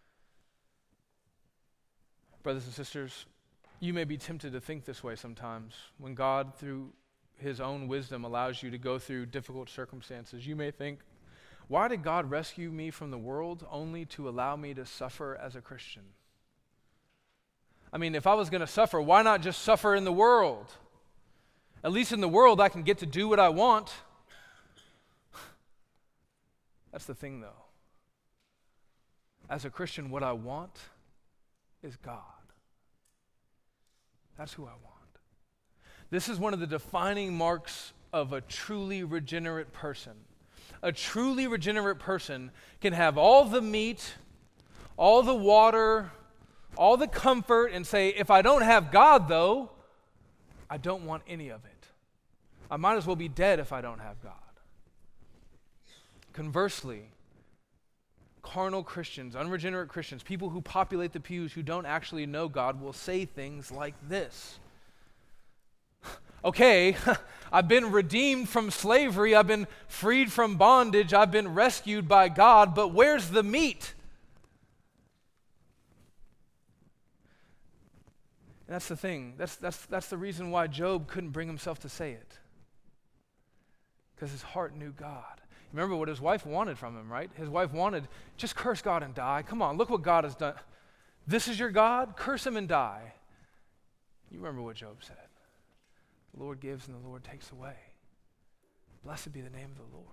S1: Brothers and sisters, you may be tempted to think this way sometimes. When God, through his own wisdom, allows you to go through difficult circumstances, you may think, why did God rescue me from the world only to allow me to suffer as a Christian? I mean, if I was going to suffer, why not just suffer in the world? At least in the world, I can get to do what I want. That's the thing, though. As a Christian, what I want is God. That's who I want. This is one of the defining marks of a truly regenerate person. A truly regenerate person can have all the meat, all the water, all the comfort, and say, if I don't have God, though, I don't want any of it. I might as well be dead if I don't have God. Conversely, carnal Christians, unregenerate Christians, people who populate the pews who don't actually know God will say things like this. Okay, I've been redeemed from slavery, I've been freed from bondage, I've been rescued by God, but where's the meat? And that's the thing. That's, that's, that's the reason why Job couldn't bring himself to say it. Because his heart knew God. Remember what his wife wanted from him, right? His wife wanted, just curse God and die. Come on, look what God has done. This is your God? Curse him and die. You remember what Job said. The Lord gives and the Lord takes away. Blessed be the name of the Lord.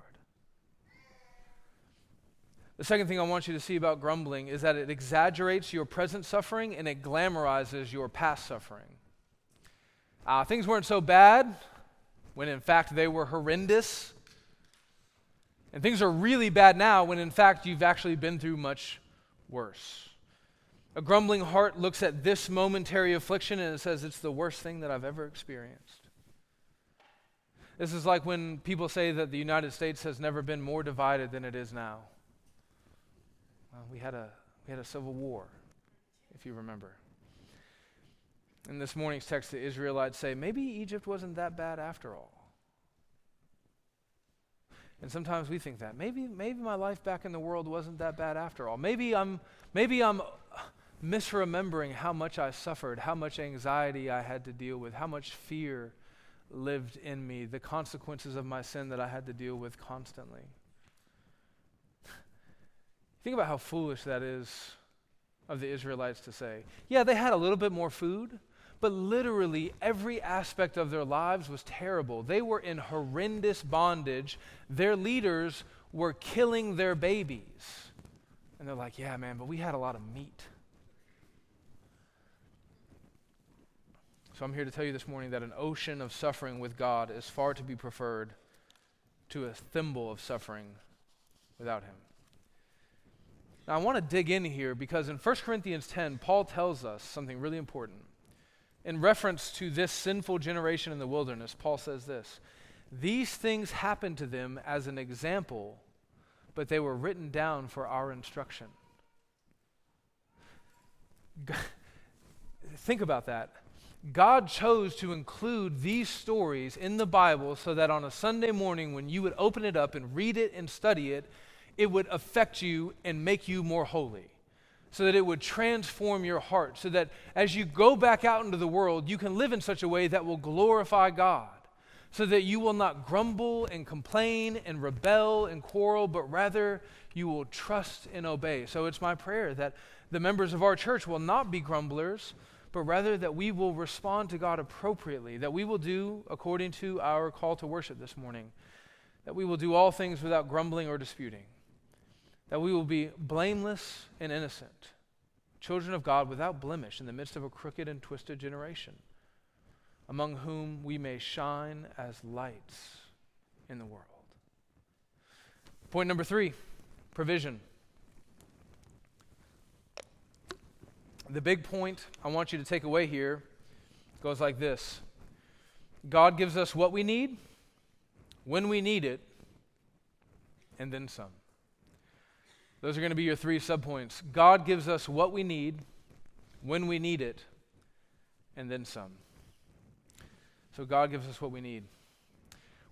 S1: The second thing I want you to see about grumbling is that it exaggerates your present suffering and it glamorizes your past suffering. Uh, things weren't so bad when in fact they were horrendous. And things are really bad now when in fact you've actually been through much worse. A grumbling heart looks at this momentary affliction and it says, it's the worst thing that I've ever experienced. This is like when people say that the United States has never been more divided than it is now. Well, we had a we had a civil war, if you remember. In this morning's text, the Israelites say, maybe Egypt wasn't that bad after all. And sometimes we think that. Maybe maybe my life back in the world wasn't that bad after all. Maybe I'm maybe I'm misremembering how much I suffered, how much anxiety I had to deal with, how much fear lived in me, the consequences of my sin that I had to deal with constantly. Think about how foolish that is of the Israelites to say. Yeah, they had a little bit more food, but literally every aspect of their lives was terrible. They were in horrendous bondage. Their leaders were killing their babies. And they're like, yeah, man, but we had a lot of meat. So I'm here to tell you this morning that an ocean of suffering with God is far to be preferred to a thimble of suffering without him. Now, I want to dig in here because in First Corinthians ten, Paul tells us something really important. In reference to this sinful generation in the wilderness, Paul says this, these things happened to them as an example, but they were written down for our instruction. Think about that. God chose to include these stories in the Bible so that on a Sunday morning when you would open it up and read it and study it, it would affect you and make you more holy, so that it would transform your heart, so that as you go back out into the world, you can live in such a way that will glorify God, so that you will not grumble and complain and rebel and quarrel, but rather you will trust and obey. So it's my prayer that the members of our church will not be grumblers, but rather that we will respond to God appropriately, that we will do according to our call to worship this morning, that we will do all things without grumbling or disputing, that we will be blameless and innocent, children of God without blemish in the midst of a crooked and twisted generation, among whom we may shine as lights in the world. Point number three, provision. The big point I want you to take away here goes like this. God gives us what we need, when we need it, and then some. Those are going to be your three subpoints. God gives us what we need, when we need it, and then some. So God gives us what we need.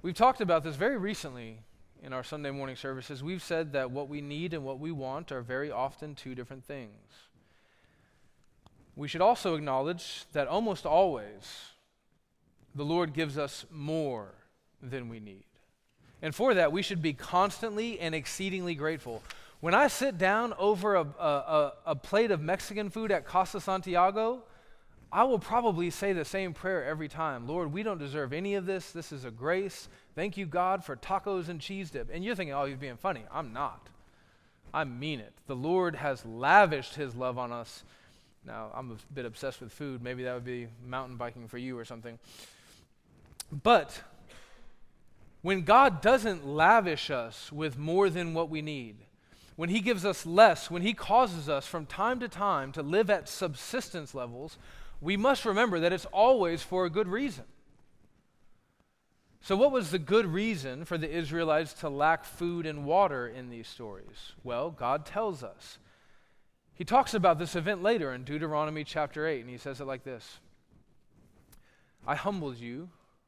S1: We've talked about this very recently in our Sunday morning services. We've said that what we need and what we want are very often two different things. We should also acknowledge that almost always the Lord gives us more than we need. And for that, we should be constantly and exceedingly grateful. When I sit down over a, a, a, a plate of Mexican food at Casa Santiago, I will probably say the same prayer every time. Lord, we don't deserve any of this. This is a grace. Thank you, God, for tacos and cheese dip. And you're thinking, oh, he's being funny. I'm not. I mean it. The Lord has lavished his love on us. Now, I'm a bit obsessed with food. Maybe that would be mountain biking for you or something. But when God doesn't lavish us with more than what we need, when he gives us less, when he causes us from time to time to live at subsistence levels, we must remember that it's always for a good reason. So what was the good reason for the Israelites to lack food and water in these stories? Well, God tells us. He talks about this event later in Deuteronomy chapter eight, and he says it like this. I humbled you,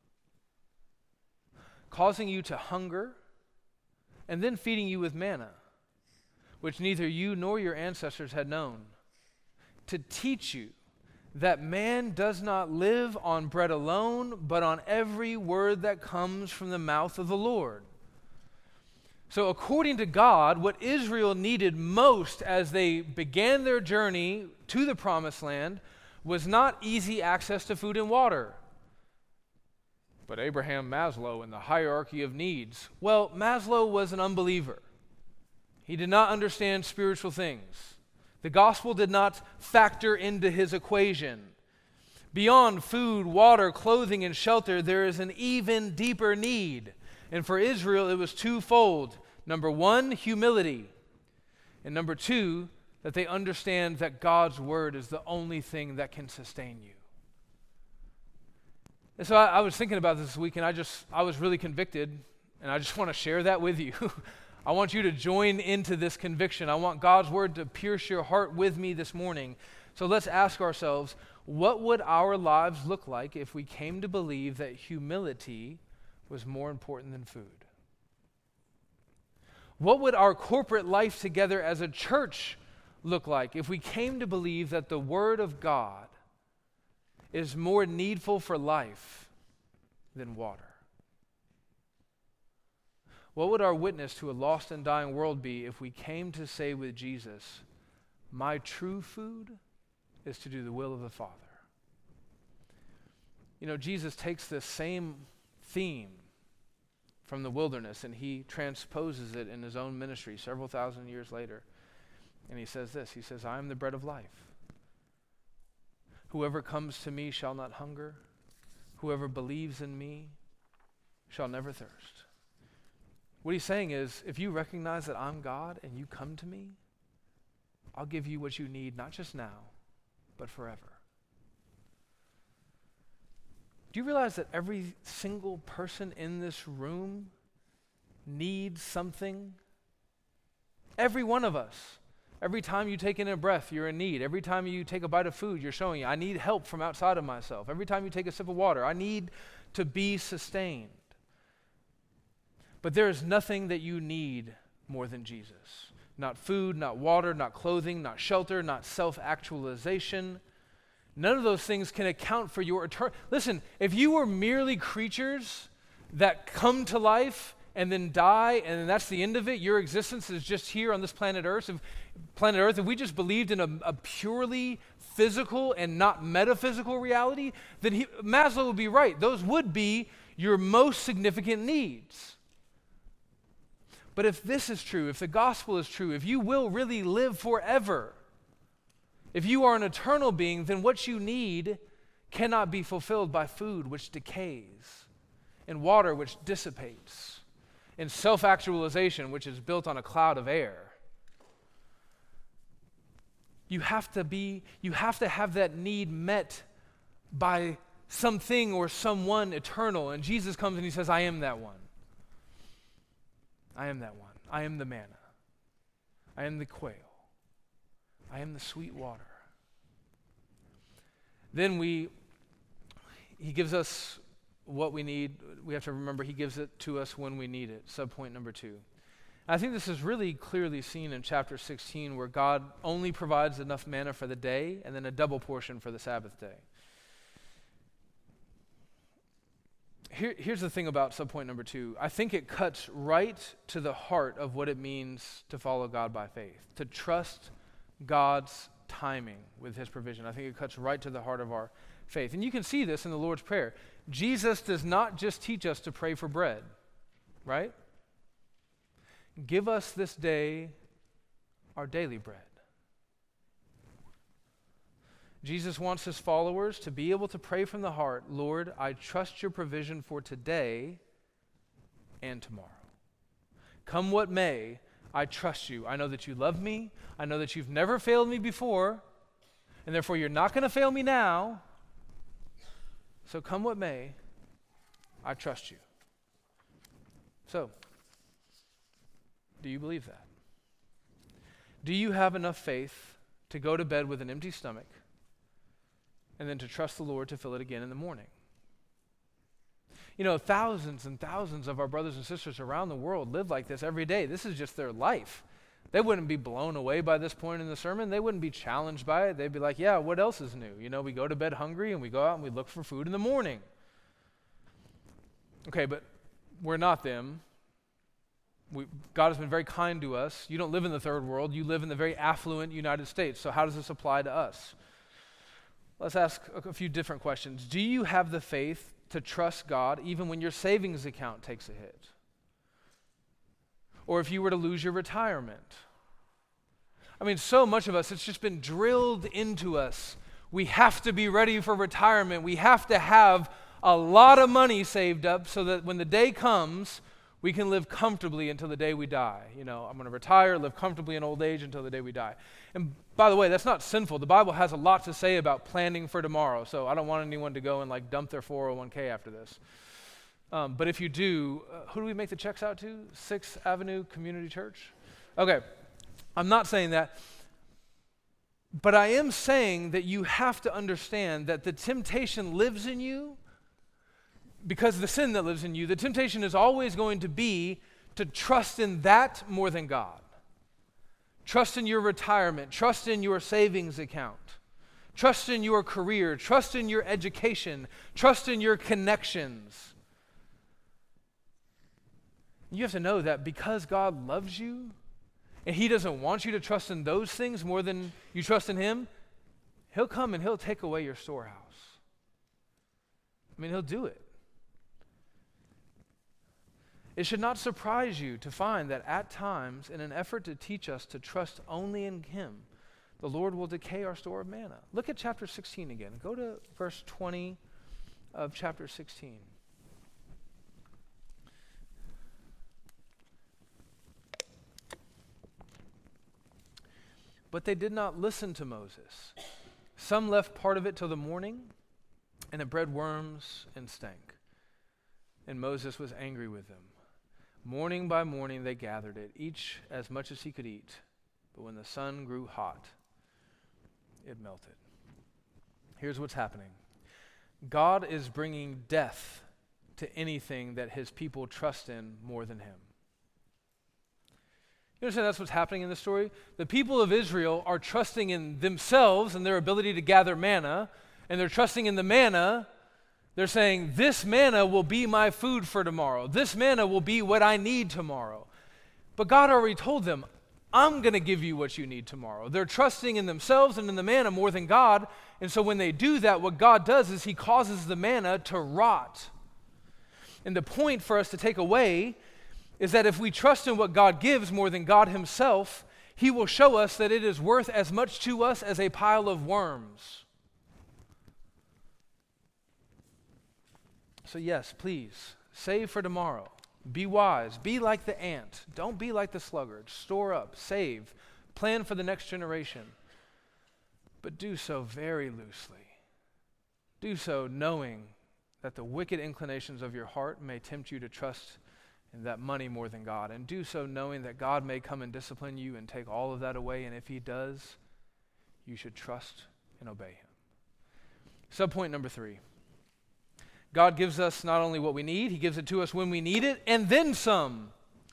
S1: causing you to hunger, and then feeding you with manna, which neither you nor your ancestors had known, to teach you that man does not live on bread alone, but on every word that comes from the mouth of the Lord. So according to God, what Israel needed most as they began their journey to the promised land was not easy access to food and water. But Abraham Maslow in the hierarchy of needs, well, Maslow was an unbeliever. He did not understand spiritual things. The gospel did not factor into his equation. Beyond food, water, clothing, and shelter, there is an even deeper need. And for Israel, it was twofold. Number one, humility. And number two, that they understand that God's word is the only thing that can sustain you. And so I, I was thinking about this week, and I just, I was really convicted, and I just want to share that with you. I want you to join into this conviction. I want God's word to pierce your heart with me this morning. So let's ask ourselves, what would our lives look like if we came to believe that humility was more important than food? What would our corporate life together as a church look like if we came to believe that the word of God is more needful for life than water? What would our witness to a lost and dying world be if we came to say with Jesus, my true food is to do the will of the Father? You know, Jesus takes this same theme from the wilderness and he transposes it in his own ministry several thousand years later. And he says this, he says, I am the bread of life. Whoever comes to me shall not hunger. Whoever believes in me shall never thirst. What he's saying is, if you recognize that I'm God and you come to me, I'll give you what you need, not just now, but forever. Do you realize that every single person in this room needs something? Every one of us. Every time you take in a breath, you're in need. Every time you take a bite of food, you're showing I need help from outside of myself. Every time you take a sip of water, I need to be sustained. But there is nothing that you need more than Jesus. Not food, not water, not clothing, not shelter, not self-actualization. None of those things can account for your eternal. Listen, if you were merely creatures that come to life and then die, and then that's the end of it, your existence is just here on this planet Earth. If, planet Earth, if we just believed in a, a purely physical and not metaphysical reality, then he, Maslow would be right. Those would be your most significant needs. But if this is true, if the gospel is true, if you will really live forever, if you are an eternal being, then what you need cannot be fulfilled by food which decays, and water which dissipates, and self-actualization which is built on a cloud of air. You have to be, you have to have that need met by something or someone eternal. And Jesus comes and he says, I am that one. I am that one. I am the manna. I am the quail. I am the sweet water. Then we, he gives us what we need, we have to remember he gives it to us when we need it. Subpoint number two. I think this is really clearly seen in chapter sixteen, where God only provides enough manna for the day and then a double portion for the Sabbath day. Here, here's the thing about subpoint number two. I think it cuts right to the heart of what it means to follow God by faith, to trust God's timing with his provision. I think it cuts right to the heart of our faith. And you can see this in the Lord's Prayer. Jesus does not just teach us to pray for bread, right? Give us this day our daily bread. Jesus wants his followers to be able to pray from the heart, Lord, I trust your provision for today and tomorrow. Come what may, I trust you. I know that you love me. I know that you've never failed me before, and therefore you're not going to fail me now. So come what may, I trust you. So, do you believe that? Do you have enough faith to go to bed with an empty stomach and then to trust the Lord to fill it again in the morning? You know, thousands and thousands of our brothers and sisters around the world live like this every day. This is just their life. They wouldn't be blown away by this point in the sermon. They wouldn't be challenged by it. They'd be like, yeah, what else is new? You know, we go to bed hungry and we go out and we look for food in the morning. Okay, but we're not them. We, God has been very kind to us. You don't live in the third world. You live in the very affluent United States. So how does this apply to us? Let's ask a, a few different questions. Do you have the faith to trust God even when your savings account takes a hit? Or if you were to lose your retirement? I mean, so much of us, it's just been drilled into us. We have to be ready for retirement. We have to have a lot of money saved up so that when the day comes, we can live comfortably until the day we die. You know, I'm going to retire, live comfortably in old age until the day we die. And by the way, that's not sinful. The Bible has a lot to say about planning for tomorrow, so I don't want anyone to go and like dump their four oh one k after this. Um, but if you do, uh, who do we make the checks out to? Sixth Avenue Community Church? Okay, I'm not saying that. But I am saying that you have to understand that the temptation lives in you because of the sin that lives in you. The temptation is always going to be to trust in that more than God. Trust in your retirement. Trust in your savings account. Trust in your career. Trust in your education. Trust in your connections. You have to know that because God loves you and he doesn't want you to trust in those things more than you trust in him, he'll come and he'll take away your storehouse. I mean, he'll do it. It should not surprise you to find that at times, in an effort to teach us to trust only in him, the Lord will decay our store of manna. Look at chapter sixteen again. Go to verse twenty of chapter sixteen. But they did not listen to Moses. Some left part of it till the morning, and it bred worms and stank. And Moses was angry with them. Morning by morning they gathered it, each as much as he could eat. But when the sun grew hot, it melted. Here's what's happening. God is bringing death to anything that his people trust in more than him. You understand that's what's happening in the story? The people of Israel are trusting in themselves and their ability to gather manna, and they're trusting in the manna. They're saying, this manna will be my food for tomorrow. This manna will be what I need tomorrow. But God already told them, I'm going to give you what you need tomorrow. They're trusting in themselves and in the manna more than God, and so when they do that, what God does is he causes the manna to rot. And the point for us to take away is that if we trust in what God gives more than God himself, he will show us that it is worth as much to us as a pile of worms. So yes, please, save for tomorrow. Be wise. Be like the ant. Don't be like the sluggard. Store up, save, plan for the next generation. But do so very loosely. Do so knowing that the wicked inclinations of your heart may tempt you to trust in that money more than God. And do so knowing that God may come and discipline you and take all of that away. And if he does, you should trust and obey him. Subpoint number three. God gives us not only what we need, he gives it to us when we need it, and then some.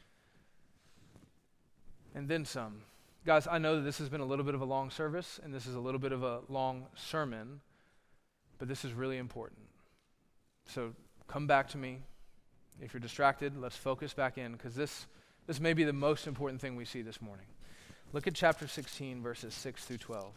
S1: And then some. Guys, I know that this has been a little bit of a long service, and this is a little bit of a long sermon, but this is really important. So come back to me. If you're distracted, let's focus back in, because this, this may be the most important thing we see this morning. Look at chapter sixteen, verses six through twelve.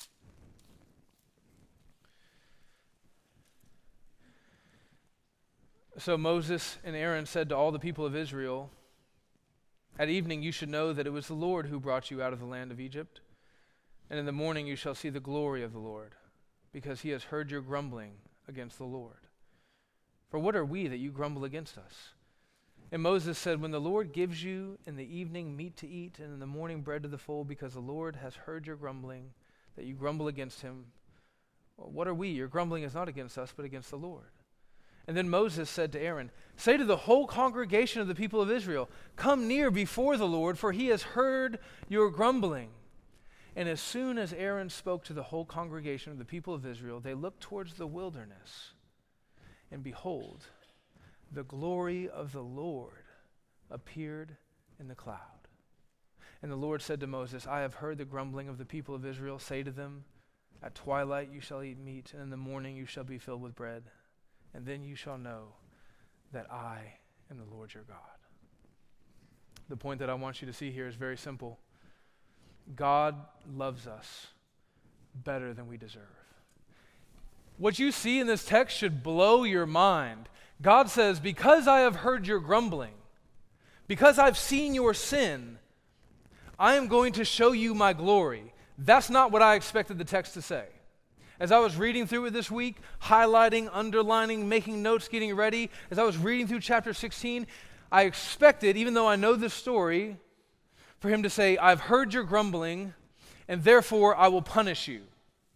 S1: So Moses and Aaron said to all the people of Israel, "At evening you should know that it was the Lord who brought you out of the land of Egypt. And in the morning you shall see the glory of the Lord, because he has heard your grumbling against the Lord. For what are we that you grumble against us?" And Moses said, "When the Lord gives you in the evening meat to eat, and in the morning bread to the full, because the Lord has heard your grumbling, that you grumble against him, well, what are we? Your grumbling is not against us, but against the Lord." And then Moses said to Aaron, "Say to the whole congregation of the people of Israel, come near before the Lord, for he has heard your grumbling." And as soon as Aaron spoke to the whole congregation of the people of Israel, they looked towards the wilderness, and behold, the glory of the Lord appeared in the cloud. And the Lord said to Moses, "I have heard the grumbling of the people of Israel. Say to them, at twilight you shall eat meat, and in the morning you shall be filled with bread. And then you shall know that I am the Lord your God." The point that I want you to see here is very simple. God loves us better than we deserve. What you see in this text should blow your mind. God says, because I have heard your grumbling, because I've seen your sin, I am going to show you my glory. That's not what I expected the text to say. As I was reading through it this week, highlighting, underlining, making notes, getting ready, as I was reading through chapter sixteen, I expected, even though I know this story, for him to say, "I've heard your grumbling, and therefore I will punish you."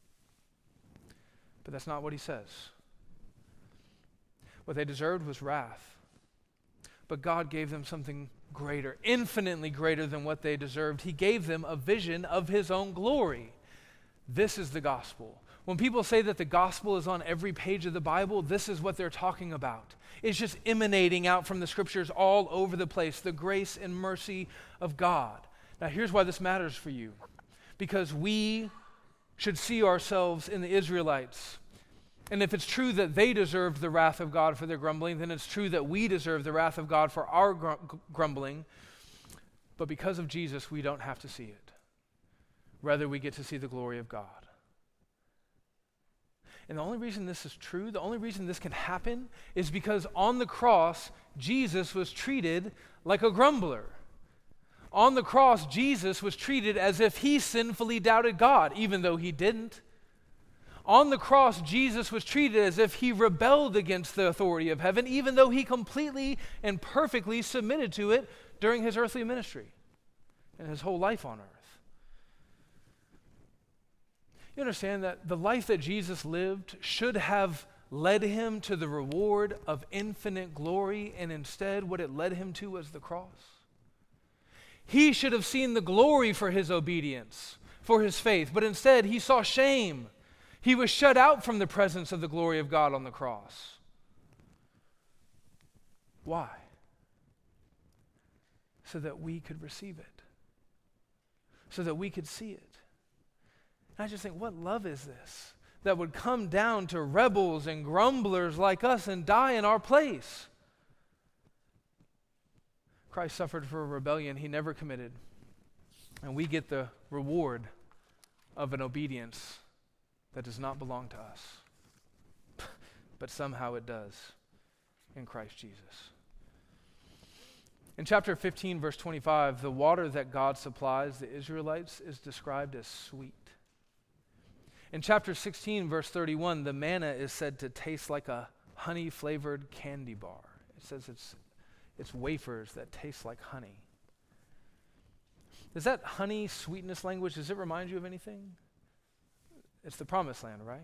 S1: But that's not what he says. What they deserved was wrath. But God gave them something greater, infinitely greater than what they deserved. He gave them a vision of his own glory. This is the gospel. When people say that the gospel is on every page of the Bible, this is what they're talking about. It's just emanating out from the scriptures all over the place, the grace and mercy of God. Now here's why this matters for you. Because we should see ourselves in the Israelites. And if it's true that they deserved the wrath of God for their grumbling, then it's true that we deserve the wrath of God for our gr- grumbling. But because of Jesus, we don't have to see it. Rather, we get to see the glory of God. And the only reason this is true, the only reason this can happen, is because on the cross, Jesus was treated like a grumbler. On the cross, Jesus was treated as if he sinfully doubted God, even though he didn't. On the cross, Jesus was treated as if he rebelled against the authority of heaven, even though he completely and perfectly submitted to it during his earthly ministry and his whole life on earth. You understand that the life that Jesus lived should have led him to the reward of infinite glory, and instead what it led him to was the cross. He should have seen the glory for his obedience, for his faith, but instead he saw shame. He was shut out from the presence of the glory of God on the cross. Why? So that we could receive it. So that we could see it. And I just think, what love is this that would come down to rebels and grumblers like us and die in our place? Christ suffered for a rebellion he never committed, and we get the reward of an obedience that does not belong to us, but somehow it does in Christ Jesus. In chapter fifteen, verse twenty-five, the water that God supplies the Israelites is described as sweet. In chapter sixteen, verse thirty-one, the manna is said to taste like a honey-flavored candy bar. It says it's, it's wafers that taste like honey. Does that honey sweetness language, does it remind you of anything? It's the promised land, right?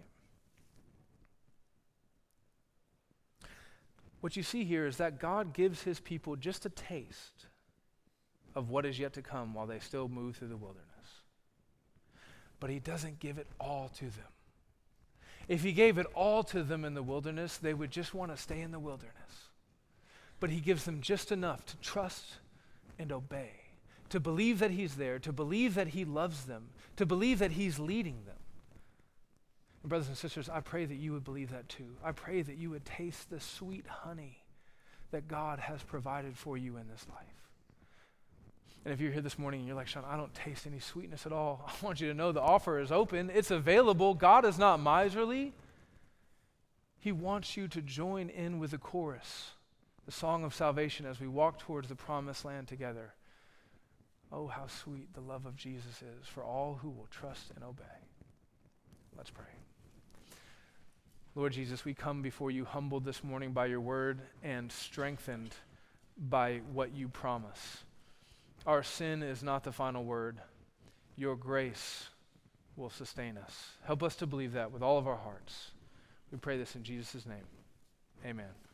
S1: What you see here is that God gives his people just a taste of what is yet to come while they still move through the wilderness. But he doesn't give it all to them. If he gave it all to them in the wilderness, they would just want to stay in the wilderness. But he gives them just enough to trust and obey, to believe that he's there, to believe that he loves them, to believe that he's leading them. And brothers and sisters, I pray that you would believe that too. I pray that you would taste the sweet honey that God has provided for you in this life. And if you're here this morning and you're like, Sean, I don't taste any sweetness at all, I want you to know the offer is open. It's available. God is not miserly. He wants you to join in with the chorus, the song of salvation, as we walk towards the promised land together. Oh, how sweet the love of Jesus is for all who will trust and obey. Let's pray. Lord Jesus, we come before you humbled this morning by your word and strengthened by what you promise. Our sin is not the final word. Your grace will sustain us. Help us to believe that with all of our hearts. We pray this in Jesus' name. Amen.